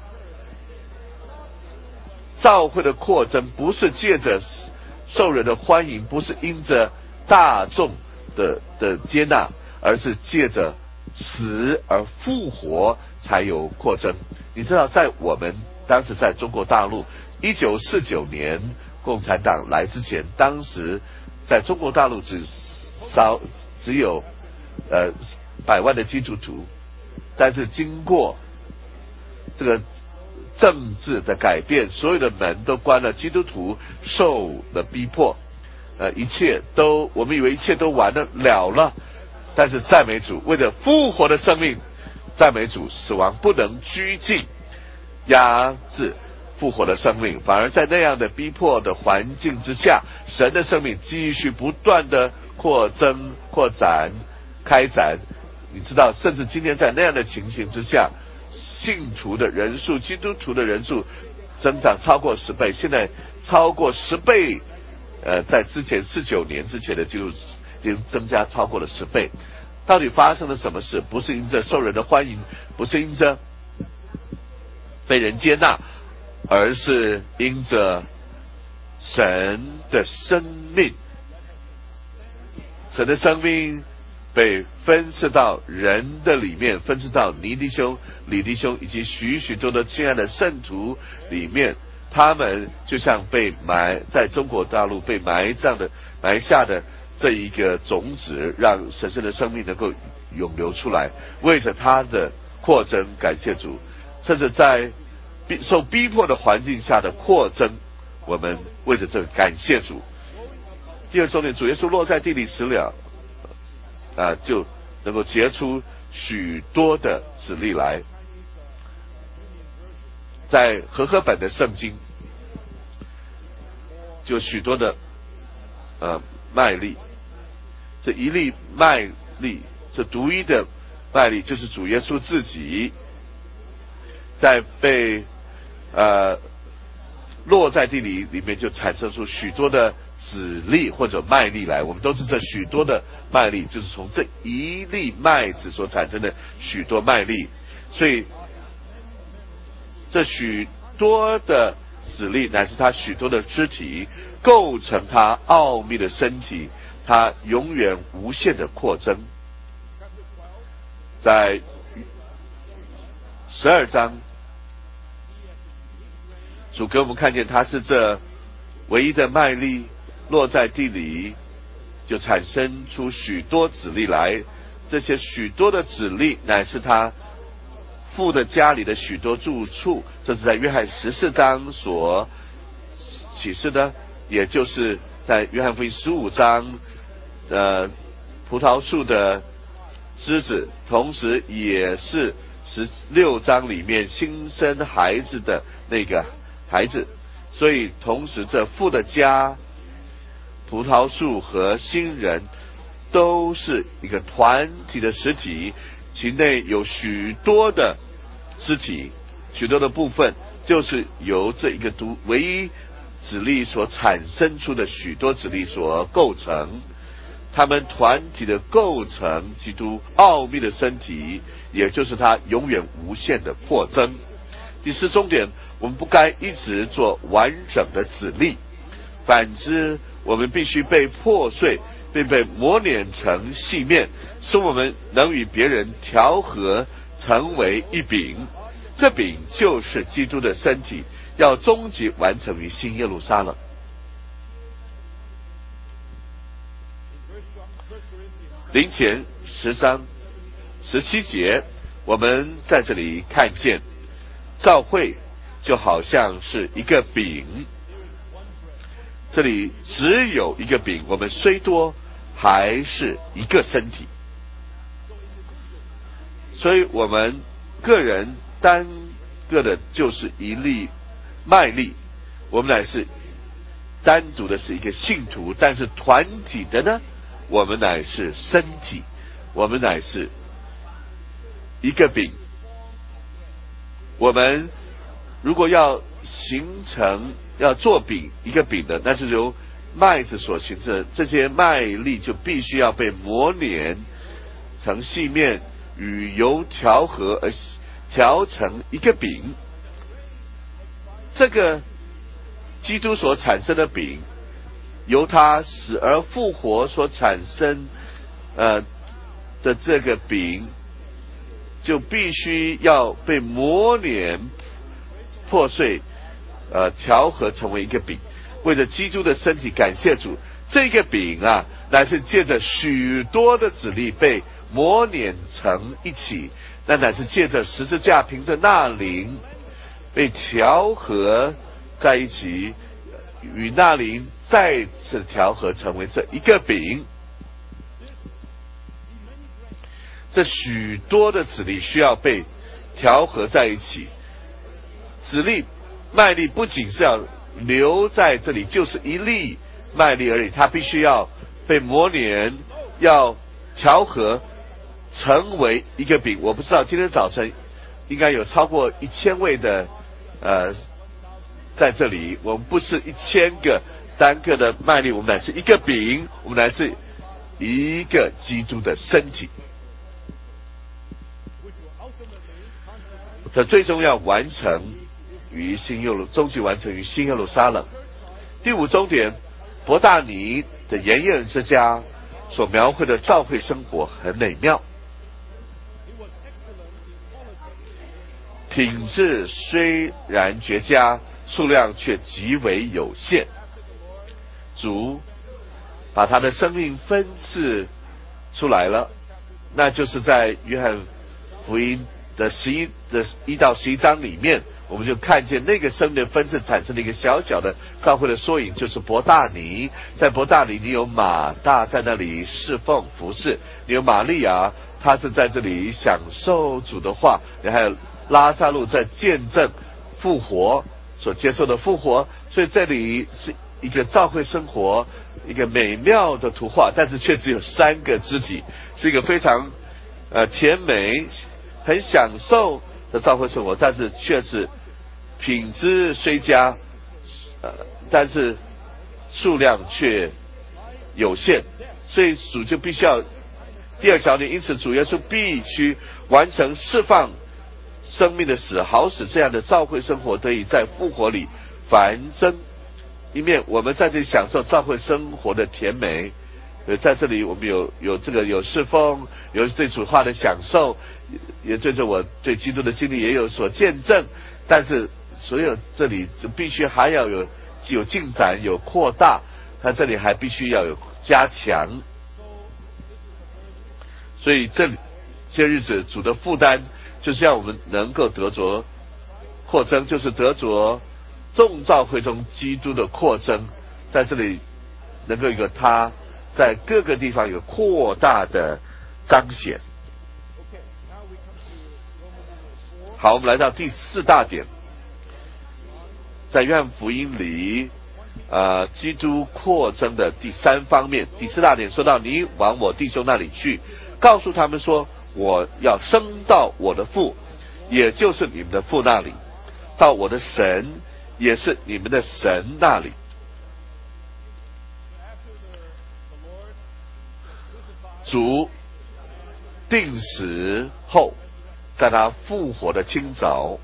教会的扩增不是借着受人的欢迎，不是因着大众的的接纳，而是借着死而复活才有扩增。你知道，在我们当时在中国大陆一九四九年共产党来之前，当时在中国大陆只少只有呃百万的基督徒，但是经过这个政治的改变，所有的门都关了，基督徒受了逼迫，呃，一切都我们以为一切都完了了了，但是赞美主，为了复活的生命，赞美主，死亡不能拘禁压制复活的生命，反而在那样的逼迫的环境之下，神的生命继续不断的扩增、扩展、开展。你知道，甚至今天在那样的情形之下，信徒的人数、基督徒的人数增长超过十倍，现在超过十倍。呃，在之前四九年之前的记录已经增加超过了十倍。到底发生了什么事？不是因着受人的欢迎，不是因着被人接纳，而是因着神的生命，神的生命被分赐到人的里面，分赐到尼弟兄、李弟兄以及许许多多亲爱的圣徒里面，他们就像被埋在中国大陆被埋葬的埋下的这一个种子，让神圣的生命能够涌流出来，为着他的扩增感谢主。甚至在受逼迫的环境下的扩增，我们为着这个感谢主。第二重点，主耶稣落在地里死了啊，就能够结出许多的子粒来。在和合本的圣经，就许多的呃麦粒，这一粒麦粒，这独一的麦粒，就是主耶稣自己，在被呃落在地里里面，就产生出许多的子粒或者麦粒来。我们都知道，许多的麦粒就是从这一粒麦子所产生的许多麦粒，所以这许多的子粒乃是他许多的肢体，构成他奥秘的身体，他永远无限的扩增。在十二章，主给我们看见他是这唯一的麦粒落在地里，就产生出许多子粒来，这些许多的子粒乃是他父的家里的许多住处。这是在约翰十四章所启示的，也就是在约翰福音十五章呃葡萄树的枝子，同时也是十六章里面新生孩子的那个孩子。所以同时这父的家、葡萄树和新人都是一个团体的实体，其内有许多的肢体，许多的部分，就是由这一个独唯一子粒所产生出的许多子粒所构成。他们团体的构成基督奥秘的身体，也就是他永远无限的扩增。第四重点，我们不该一直做完整的子粒，反之我们必须被破碎，并被磨碾成细面，使我们能与别人调和，成为一饼。这饼就是基督的身体，要终极完成于新耶路撒冷。林前十章十七节，我们在这里看见教会就好像是一个饼，这里只有一个饼，我们虽多还是一个身体，所以我们个人单个的就是一粒麦粒，我们乃是单独的是一个信徒，但是团体的呢，我们乃是身体，我们乃是一个饼。我们如果要形成要做饼一个饼的，那是由麦子所形成的，这些麦粒就必须要被磨碾成细面，与油调和而调成一个饼。这个基督所产生的饼，由他死而复活所产生呃的这个饼，就必须要被磨碾破碎，呃调和成为一个饼。为了基督的身体，感谢主，这个饼啊，乃是借着许多的子粒被磨碾成一起，那乃是借着十字架，凭着那灵被调和在一起，与那灵再次调和成为这一个饼。这许多的子粒需要被调和在一起，子粒麦粒不仅是要留在这里，就是一粒麦粒而已，它必须要被磨碾，要调和成为一个饼。我不知道今天早晨应该有超过一千位的呃在这里，我们不是一千个单个的麦粒，我们乃是一个饼，我们乃是一个基督的身体。这最终要完成于新耶路，终极完成于新耶路撒冷。第五终点，伯大尼的盐业人之家所描绘的教会生活很美妙，品质虽然绝佳，数量却极为有限。主把他的生命分赐出来了，那就是在约翰福音的十一的一到十一章里面，我们就看见那个生命的分赐产生了一个小小的教会的缩影，就是伯大尼。在伯大尼，你有马大在那里侍奉服侍，你有玛利亚，她是在这里享受主的话，你还有拉撒路在见证复活所接受的复活。所以这里是一个教会生活，一个美妙的图画，但是却只有三个肢体，是一个非常呃甜美很享受的教会生活，但是却是品质虽佳，呃，但是数量却有限，所以主就必须要第二小点，因此主耶稣必须完成释放生命的死，好使这样的教会生活得以在复活里繁增。一面我们在这里享受教会生活的甜美， 呃，在这里我们有有这个有侍奉，有对主话的享受，也对着我对基督的经历也有所见证。但是所有这里必须还要有有进展，有扩大，它这里还必须要有加强。所以这些日子主的负担就是让我们能够得着扩增，就是得着众召会中基督的扩增，在这里能够有个他在各个地方有扩大的彰显。好，我们来到第四大点，在约翰福音里呃，基督扩增的第三方面。第四大点说到，你往我弟兄那里去，告诉他们说，我要升到我的父，也就是你们的父那里，到我的神，也是你们的神那里。主定死后，在他复活的清早，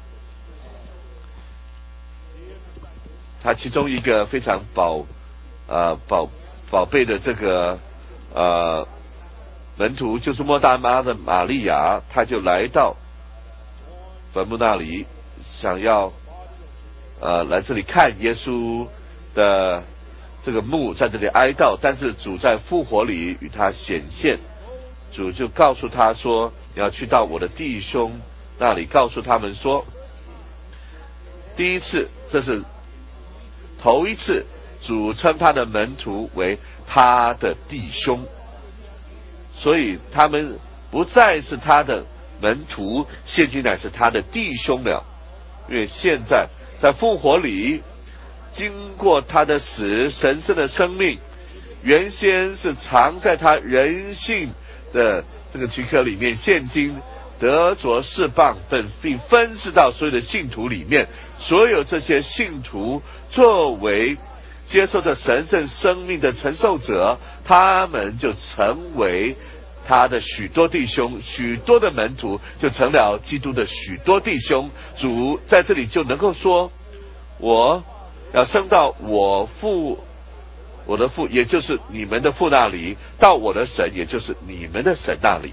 他其中一个非常宝呃宝宝贝的这个呃门徒，就是莫大妈的玛利亚，他就来到坟墓那里，想要呃来这里看耶稣的这个墓，在这里哀悼。但是主在复活里与他显现，主就告诉他说，你要去到我的弟兄那里，告诉他们说，第一次，这是头一次，主称他的门徒为他的弟兄，所以他们不再是他的门徒，现今乃是他的弟兄了。因为现在在复活里，经过他的死，神圣的生命原先是藏在他人性的这个躯壳里面，现今得着释放，并分施到所有的信徒里面。所有这些信徒作为接受着神圣生命的承受者，他们就成为他的许多弟兄，许多的门徒就成了基督的许多弟兄。主在这里就能够说，我要升到我父，我的父，也就是你们的父那里，到我的神，也就是你们的神那里。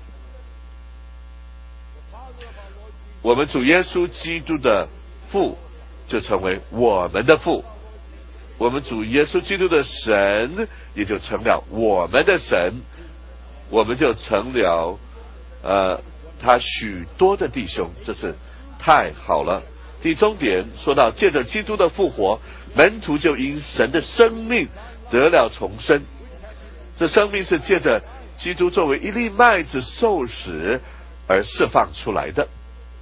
我们主耶稣基督的父就成为我们的父，我们主耶稣基督的神也就成了我们的神，我们就成了呃他许多的弟兄，这是太好了。第终点说到，借着基督的复活，门徒就因神的生命得了重生。这生命是借着基督作为一粒麦子受死而释放出来的。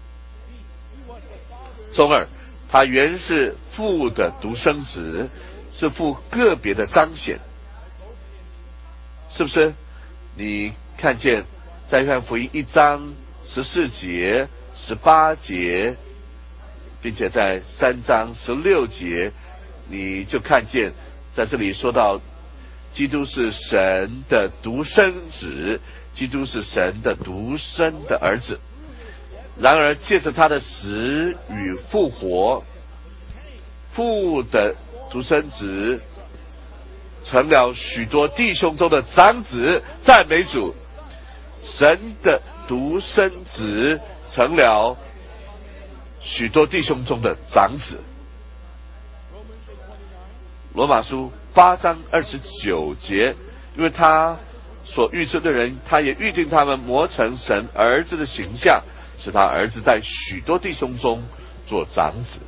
中二，他原是父的独生子，是父个别的彰显，是不是？你看见在约翰福音一章十四节、十八节，并且在三章十六节，你就看见在这里说到，基督是神的独生子，基督是神的独生的儿子。然而借着他的死与复活，父的独生子成了许多弟兄中的长子，赞美主。神的独生子成了许多弟兄中的长子。罗马书八章二十九节，因为他所预知的人，他也预定他们磨成神儿子的形象，使他儿子在许多弟兄中做长子。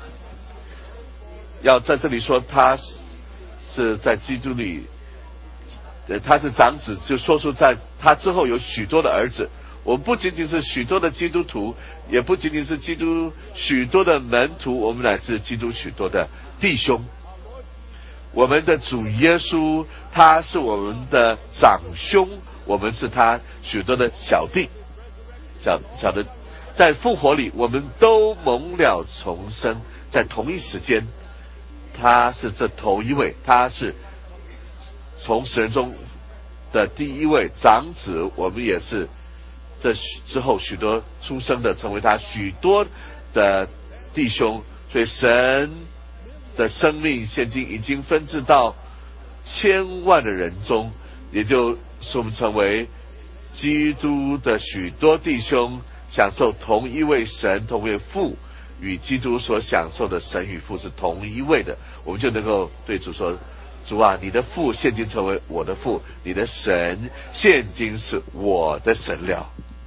要在这里说他是在基督里，他是长子，就说出在他之后有许多的儿子。我们不仅仅是许多的基督徒，也不仅仅是基督许多的门徒，我们乃是基督许多的弟兄。我们的主耶稣，他是我们的长兄，我们是他许多的小弟。小小的，在复活里，我们都蒙了重生，在同一时间，他是这头一位，他是从死人中的第一位长子，我们也是这之后许多出生的，成为他许多的弟兄。所以神的生命现今已经分至到千万的人中， 也就使我们成为基督的许多弟兄，享受同一位神、同一位父，与基督所享受的神与父是同一位的。我们就能够对主说：主啊，你的父现今成为我的父，你的神现今是我的神了。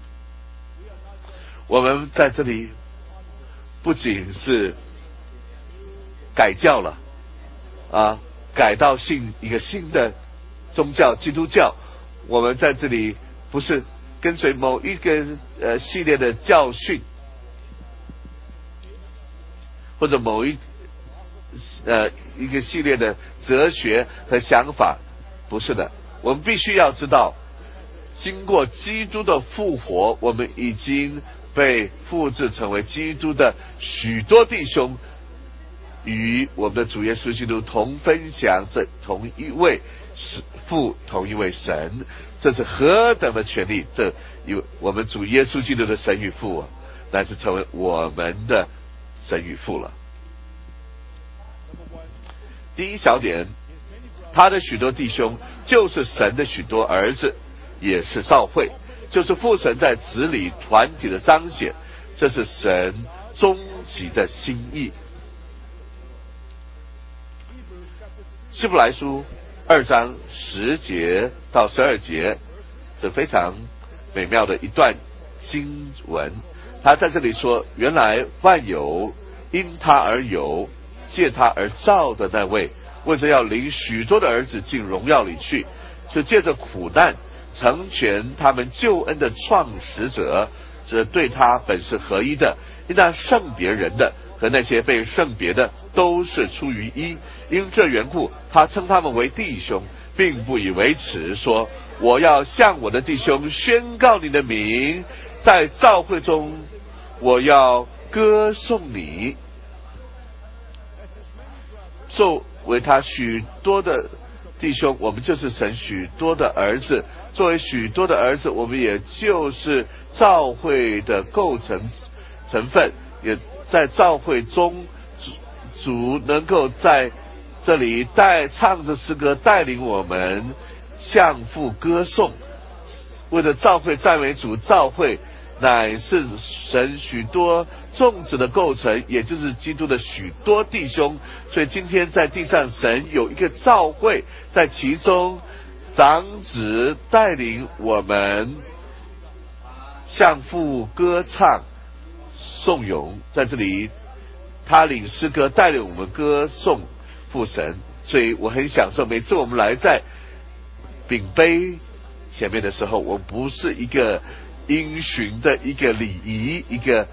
我们在这里不仅是改教了啊，改到信一个新的宗教基督教，我们在这里不是跟随某一个呃系列的教训，或者某一呃一个系列的哲学和想法，不是的。我们必须要知道，经过基督的复活，我们已经被复制成为基督的许多弟兄，与我们的主耶稣基督同分享这同一位父，同一位神。这是何等的权利！这有我们主耶稣基督的神与父啊，乃是成为我们的神与父了。第一小点，他的许多弟兄就是神的许多儿子，也是召会，就是父神在子里团体的彰显，这是神终极的心意。希伯来书二章十节到十二节是非常美妙的一段经文。他在这里说，原来万有因他而有，借他而造的那位，为着要领许多的儿子进荣耀里去，就借着苦难成全他们救恩的创始者，这对他本是合一的。因那圣别人的和那些被圣别的都是出于一，因这缘故他称他们为弟兄，并不以为耻，说我要向我的弟兄宣告你的名，在召会中我要歌颂你。作为他许多的弟兄，我们就是神许多的儿子。作为许多的儿子，我们也就是召会的构成成分，也在召会中，主能够在这里带唱着诗歌，带领我们向父歌颂。为了召会赞美主，召会乃是神许多众子的构成，也就是基督的许多弟兄。所以今天在地上，神有一个召会，在其中长子带领我们向父歌唱颂咏，在这里他领诗歌带领我们歌颂父神。所以我很享受每次我们来在饼杯前面的时候，我们不是一个因循的一个礼仪，一个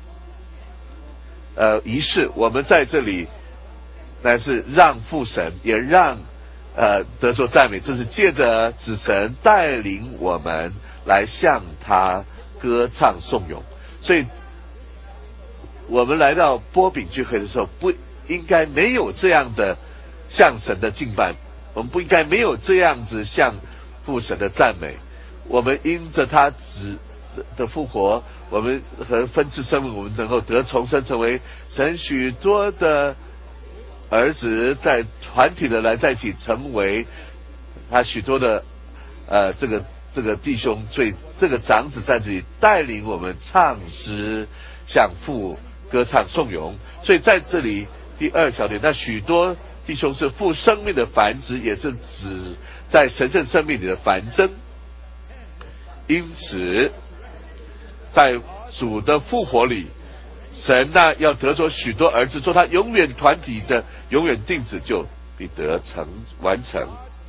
呃仪式，我们在这里乃是让父神，也让呃得着赞美，这是借着子神带领我们来向他歌唱颂咏。所以我们来到波饼聚会的时候，不应该没有这样的向神的敬拜，我们不应该没有这样子向父神的赞美。我们因着他子的复活，我们和分赐生命，我们能够得重生，成为神许多的儿子，在团体的来在一起，成为他许多的呃这个这个弟兄。所以这个长子在这里带领我们唱诗，向父歌唱颂咏。所以在这里第二小点，那许多弟兄是父生命的繁殖，也是指在神圣生命里的繁增。因此在主的复活里，神呢要得着许多儿子，做他永远团体的永远定旨，就必得成完成。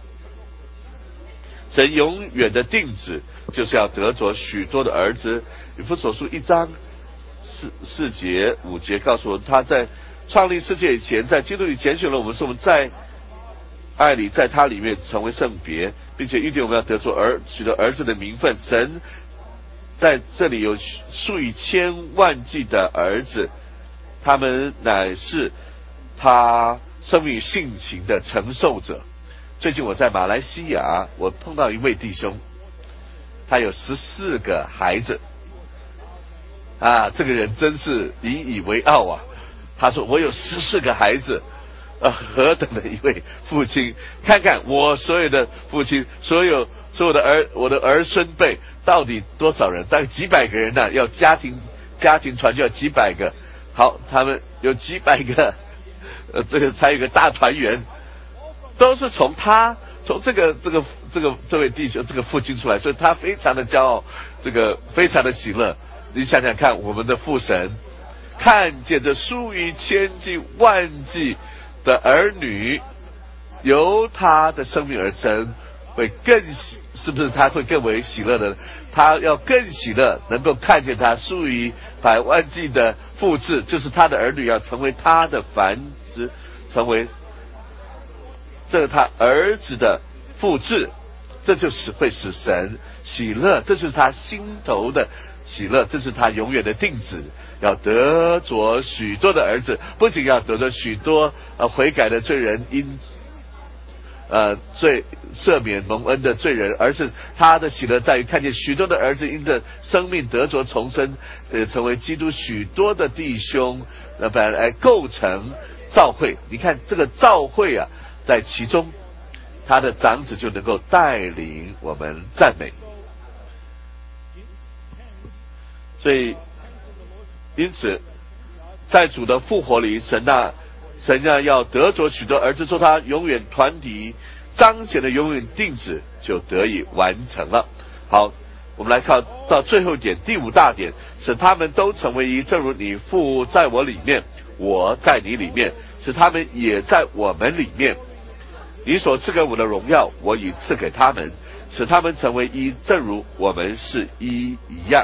神永远的定旨就是要得着许多的儿子。以弗所书一章四四节五节告诉我们，他在创立世界以前，在基督里拣选了我们，是我们在爱里，在他里面成为圣别，并且预定我们要得着儿许多儿子的名分。神在这里有数以千万计的儿子，他们乃是他生命性情的承受者。最近我在马来西亚，我碰到一位弟兄，他有十四个孩子啊，这个人真是引以为傲啊。他说我有十四个孩子， 呃何等的一位父亲！看看我所有的父亲，所有所有的儿，我的儿孙辈到底多少人？大概几百个人呢、啊？要家庭家庭团就要几百个。好，他们有几百个，呃，这个才有个大团圆，都是从他从这个这个这个这位弟兄这个父亲出来，所以他非常的骄傲，这个非常的喜乐。你想想看，我们的父神看见这数以千计万计的儿女由他的生命而生，会更喜，是不是他会更为喜乐的？他要更喜乐，能够看见他数以百万计的复制，就是他的儿女要成为他的繁殖，成为这个他儿子的复制，这就是会使神喜乐，这就是他心头的喜乐，这是他永远的定旨，要得着许多的儿子，不仅要得着许多呃悔改的罪人，因呃罪赦免蒙恩的罪人，而是他的喜乐在于看见许多的儿子因着生命得着重生，呃成为基督许多的弟兄，呃本来构成教会。你看这个教会啊，在其中他的长子就能够带领我们赞美。所以因此在主的复活里，神啊神啊要得着许多儿子，做他永远团体彰显的永远定旨就得以完成了。好，我们来看到最后一点，第五大点，使他们都成为一，正如你父在我里面，我在你里面，使他们也在我们里面。你所赐给我的荣耀，我已赐给他们，使他们成为一，正如我们是一一样。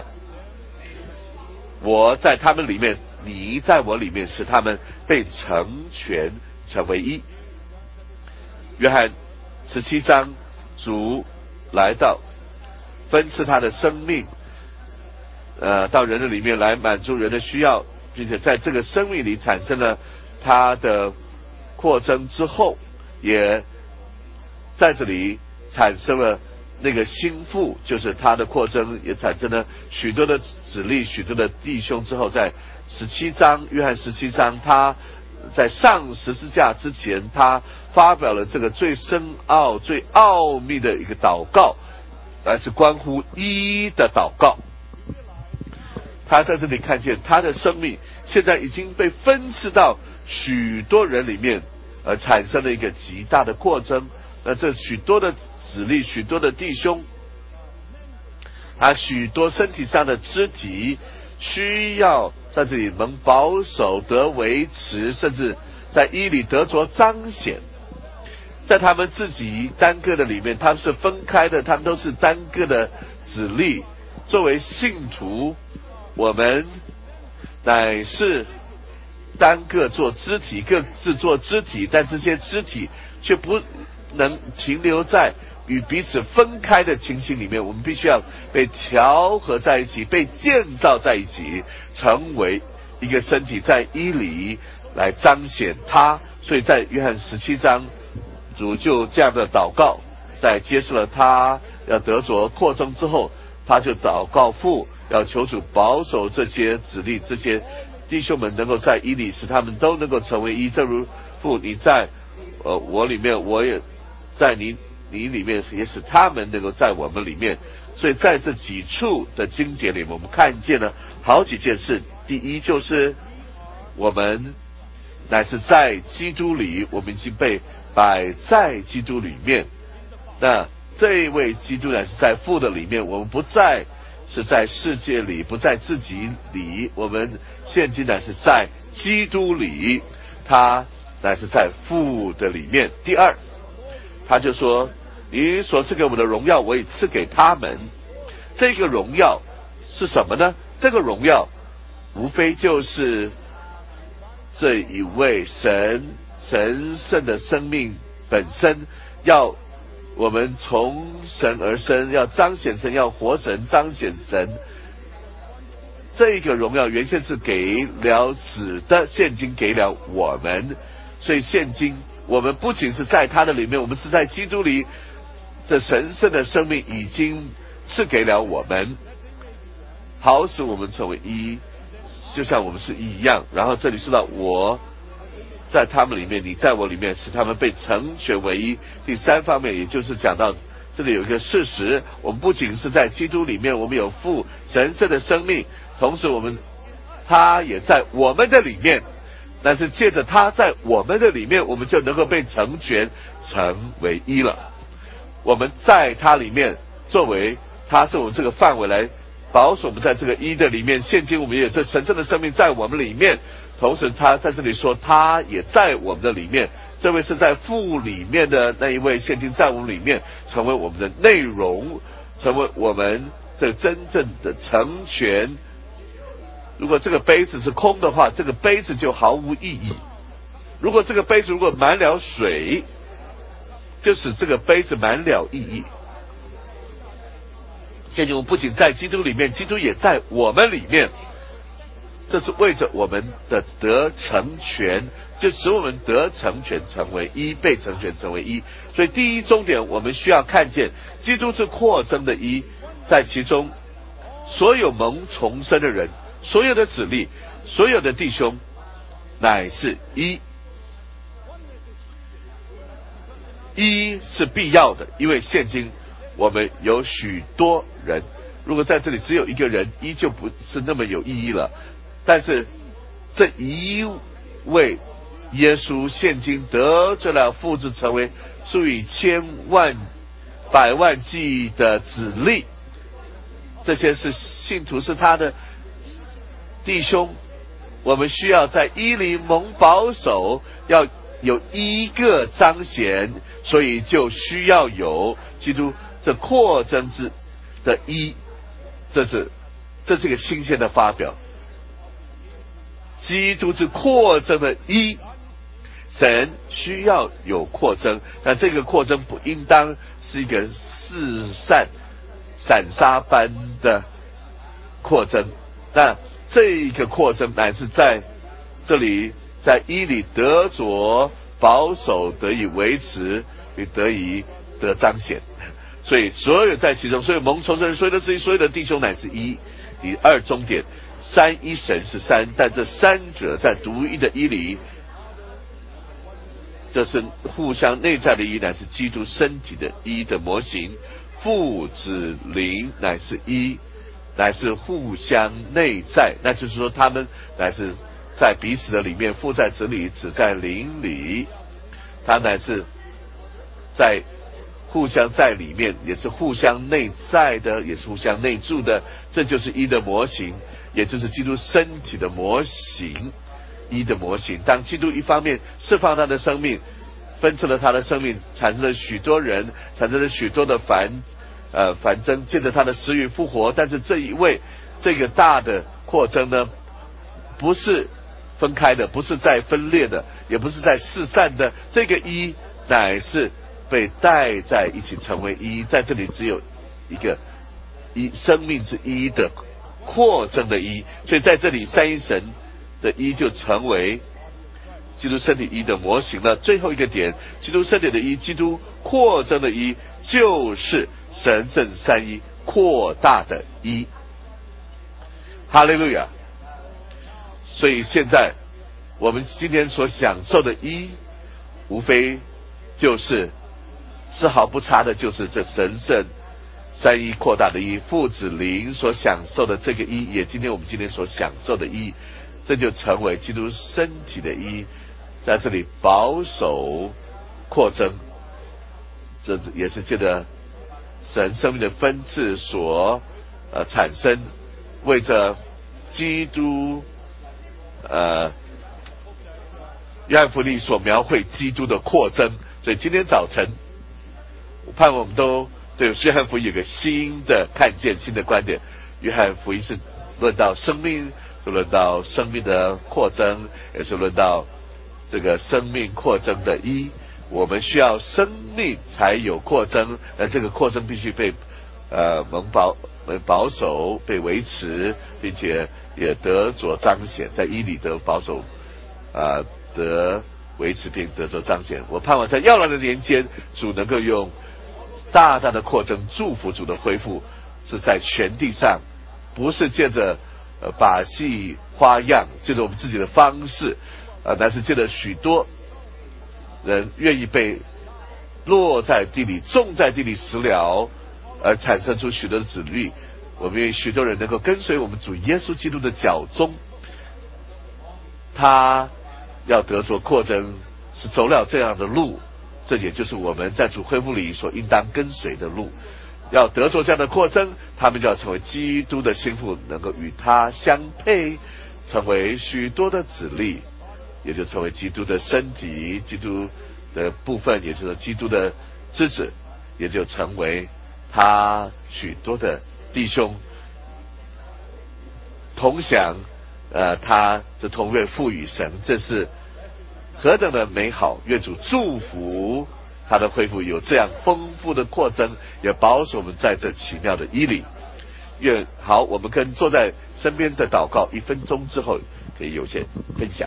我在他们里面，你在我里面，使他们被成全，成为一。约翰十七章，主来到分赐他的生命，呃，到人的里面来满足人的需要，并且在这个生命里产生了他的扩增之后，也在这里产生了那个心腹，就是他的扩增，也产生了许多的子弟，许多的弟兄之后，在十七章，约翰十七章，他在上十字架之前，他发表了这个最深奥、最奥秘的一个祷告，来自关乎一的祷告。他在这里看见他的生命现在已经被分赐到许多人里面，而产生了一个极大的扩增。那这许多的子弟，许多的弟兄，他许多身体上的肢体需要在这里能保守得维持，甚至在一里得着彰显。在他们自己单个的里面，他们是分开的，他们都是单个的子弟。作为信徒，我们乃是单个做肢体，各自做肢体，但这些肢体却不能停留在与彼此分开的情形里面，我们必须要被调和在一起，被建造在一起，成为一个身体，在一里来彰显他。所以在约翰十七章，主就这样的祷告，在接受了他要得着扩增之后，他就祷告父，要求主保守这些子弟，这些弟兄们能够在一里，使他们都能够成为一，正如父你在呃我里面，我也在你你里面，也使他们能够在我们里面。所以在这几处的经节里面，我们看见了好几件事。第一就是我们乃是在基督里，我们已经被摆在基督里面。那这一位基督乃是在父的里面，我们不再是在世界里，不在自己里，我们现今乃是在基督里，他乃是在父的里面。第二，他就说你所赐给我们的荣耀，我也赐给他们。这个荣耀是什么呢？这个荣耀无非就是这一位神神圣的生命本身，要我们从神而生，要彰显神，要活神，彰显神。这个荣耀原先是给了子的，现今给了我们。所以现今我们不仅是在他的里面，我们是在基督里，这神圣的生命已经赐给了我们，好使我们成为一，就像我们是一一样。然后这里说到我在他们里面，你在我里面，使他们被成全为一。第三方面，也就是讲到这里有一个事实，我们不仅是在基督里面，我们有父神圣的生命，同时我们他也在我们的里面，但是借着他在我们的里面，我们就能够被成全成为一了。我们在他里面，作为他是我们这个范围来保守我们在这个一的里面。现今我们也有这神圣的生命在我们里面，同时他在这里说他也在我们的里面，这位是在父里面的那一位，现今在我们里面，成为我们的内容，成为我们这真正的成全。如果这个杯子是空的话，这个杯子就毫无意义。如果这个杯子如果满了水，就使这个杯子满了意义。现在我们不仅在基督里面，基督也在我们里面，这是为着我们的得成全，就使我们得成全成为一，被成全成为一。所以第一重点，我们需要看见基督是扩增的一，在其中所有蒙重生的人，所有的子弟，所有的弟兄，乃是一。一是必要的，因为现今我们有许多人，如果在这里只有一个人，一就不是那么有意义了。但是这一位耶稣现今得着了父子，成为数以千万百万计的子粒，这些是信徒，是他的弟兄。我们需要在一里蒙保守，要有一个彰显，所以就需要有基督这扩增之的一，这是这是一个新鲜的发表。基督之扩增的一，神需要有扩增，但这个扩增不应当是一个四散散沙般的扩增，那这个扩增乃是在这里，在一里得着保守，得以维持，也得以得彰显。所以所有在其中，所有蒙重生人，所有的自己，所有的弟兄乃是一。第二终点，三一神是三，但这三者在独一的一里，这是互相内在的一，乃是基督身体的一的模型。父子灵乃是一，乃是互相内在，那就是说他们乃是在彼此的里面，父在子里，子在灵里，他乃是在互相在里面，也是互相内在的，也是互相内住的，这就是一的模型，也就是基督身体的模型，一的模型。当基督一方面释放他的生命，分赐了他的生命，产生了许多人，产生了许多的繁呃繁增，借着他的死与复活，但是这一位这个大的扩增呢，不是分开的，不是在分裂的，也不是在四散的，这个一乃是被带在一起成为一，在这里只有一个一，生命之一的扩增的一，所以在这里三一神的一就成为基督身体一的模型了。最后一个点，基督身体的一，基督扩增的一，就是神圣三一扩大的一。哈利路亚！所以现在我们今天所享受的一，无非就是丝毫不差的，就是这神圣三一扩大的一，父子灵所享受的这个一，也今天我们今天所享受的一，这就成为基督身体的一，在这里保守扩增，这也是借着神生命的分赐所呃产生，为着基督呃约翰福音所描绘基督的扩增。所以今天早晨我盼望我们都对约翰福音有个新的看见，新的观点。约翰福音是论到生命，是论到生命的扩增，也是论到这个生命扩增的一。我们需要生命才有扩增，而这个扩增必须被呃蒙保保守，被维持，并且也得着彰显，在一里得保守啊、呃、得维持并得着彰显。我盼望在要来的年间，主能够用大大的扩增祝福主的恢复，是在全地上，不是借着呃把戏花样，借着我们自己的方式， 啊，但是借着许多人愿意被落在地里、种在地里食疗，而产生出许多的子率。我们愿意许多人能够跟随我们主耶稣基督的脚踪，他要得着扩增，是走了这样的路，这也就是我们在主恢复里所应当跟随的路。要得着这样的扩增，他们就要成为基督的心腹，能够与他相配，成为许多的子粒，也就成为基督的身体，基督的部分，也就是基督的枝子，也就成为他许多的弟兄同享呃他这同愿父与神，这是何等的美好！愿主祝福他的恢复有这样丰富的扩增，也保守我们在这奇妙的衣里。愿好，我们跟坐在身边的祷告，一分钟之后可以有些分享。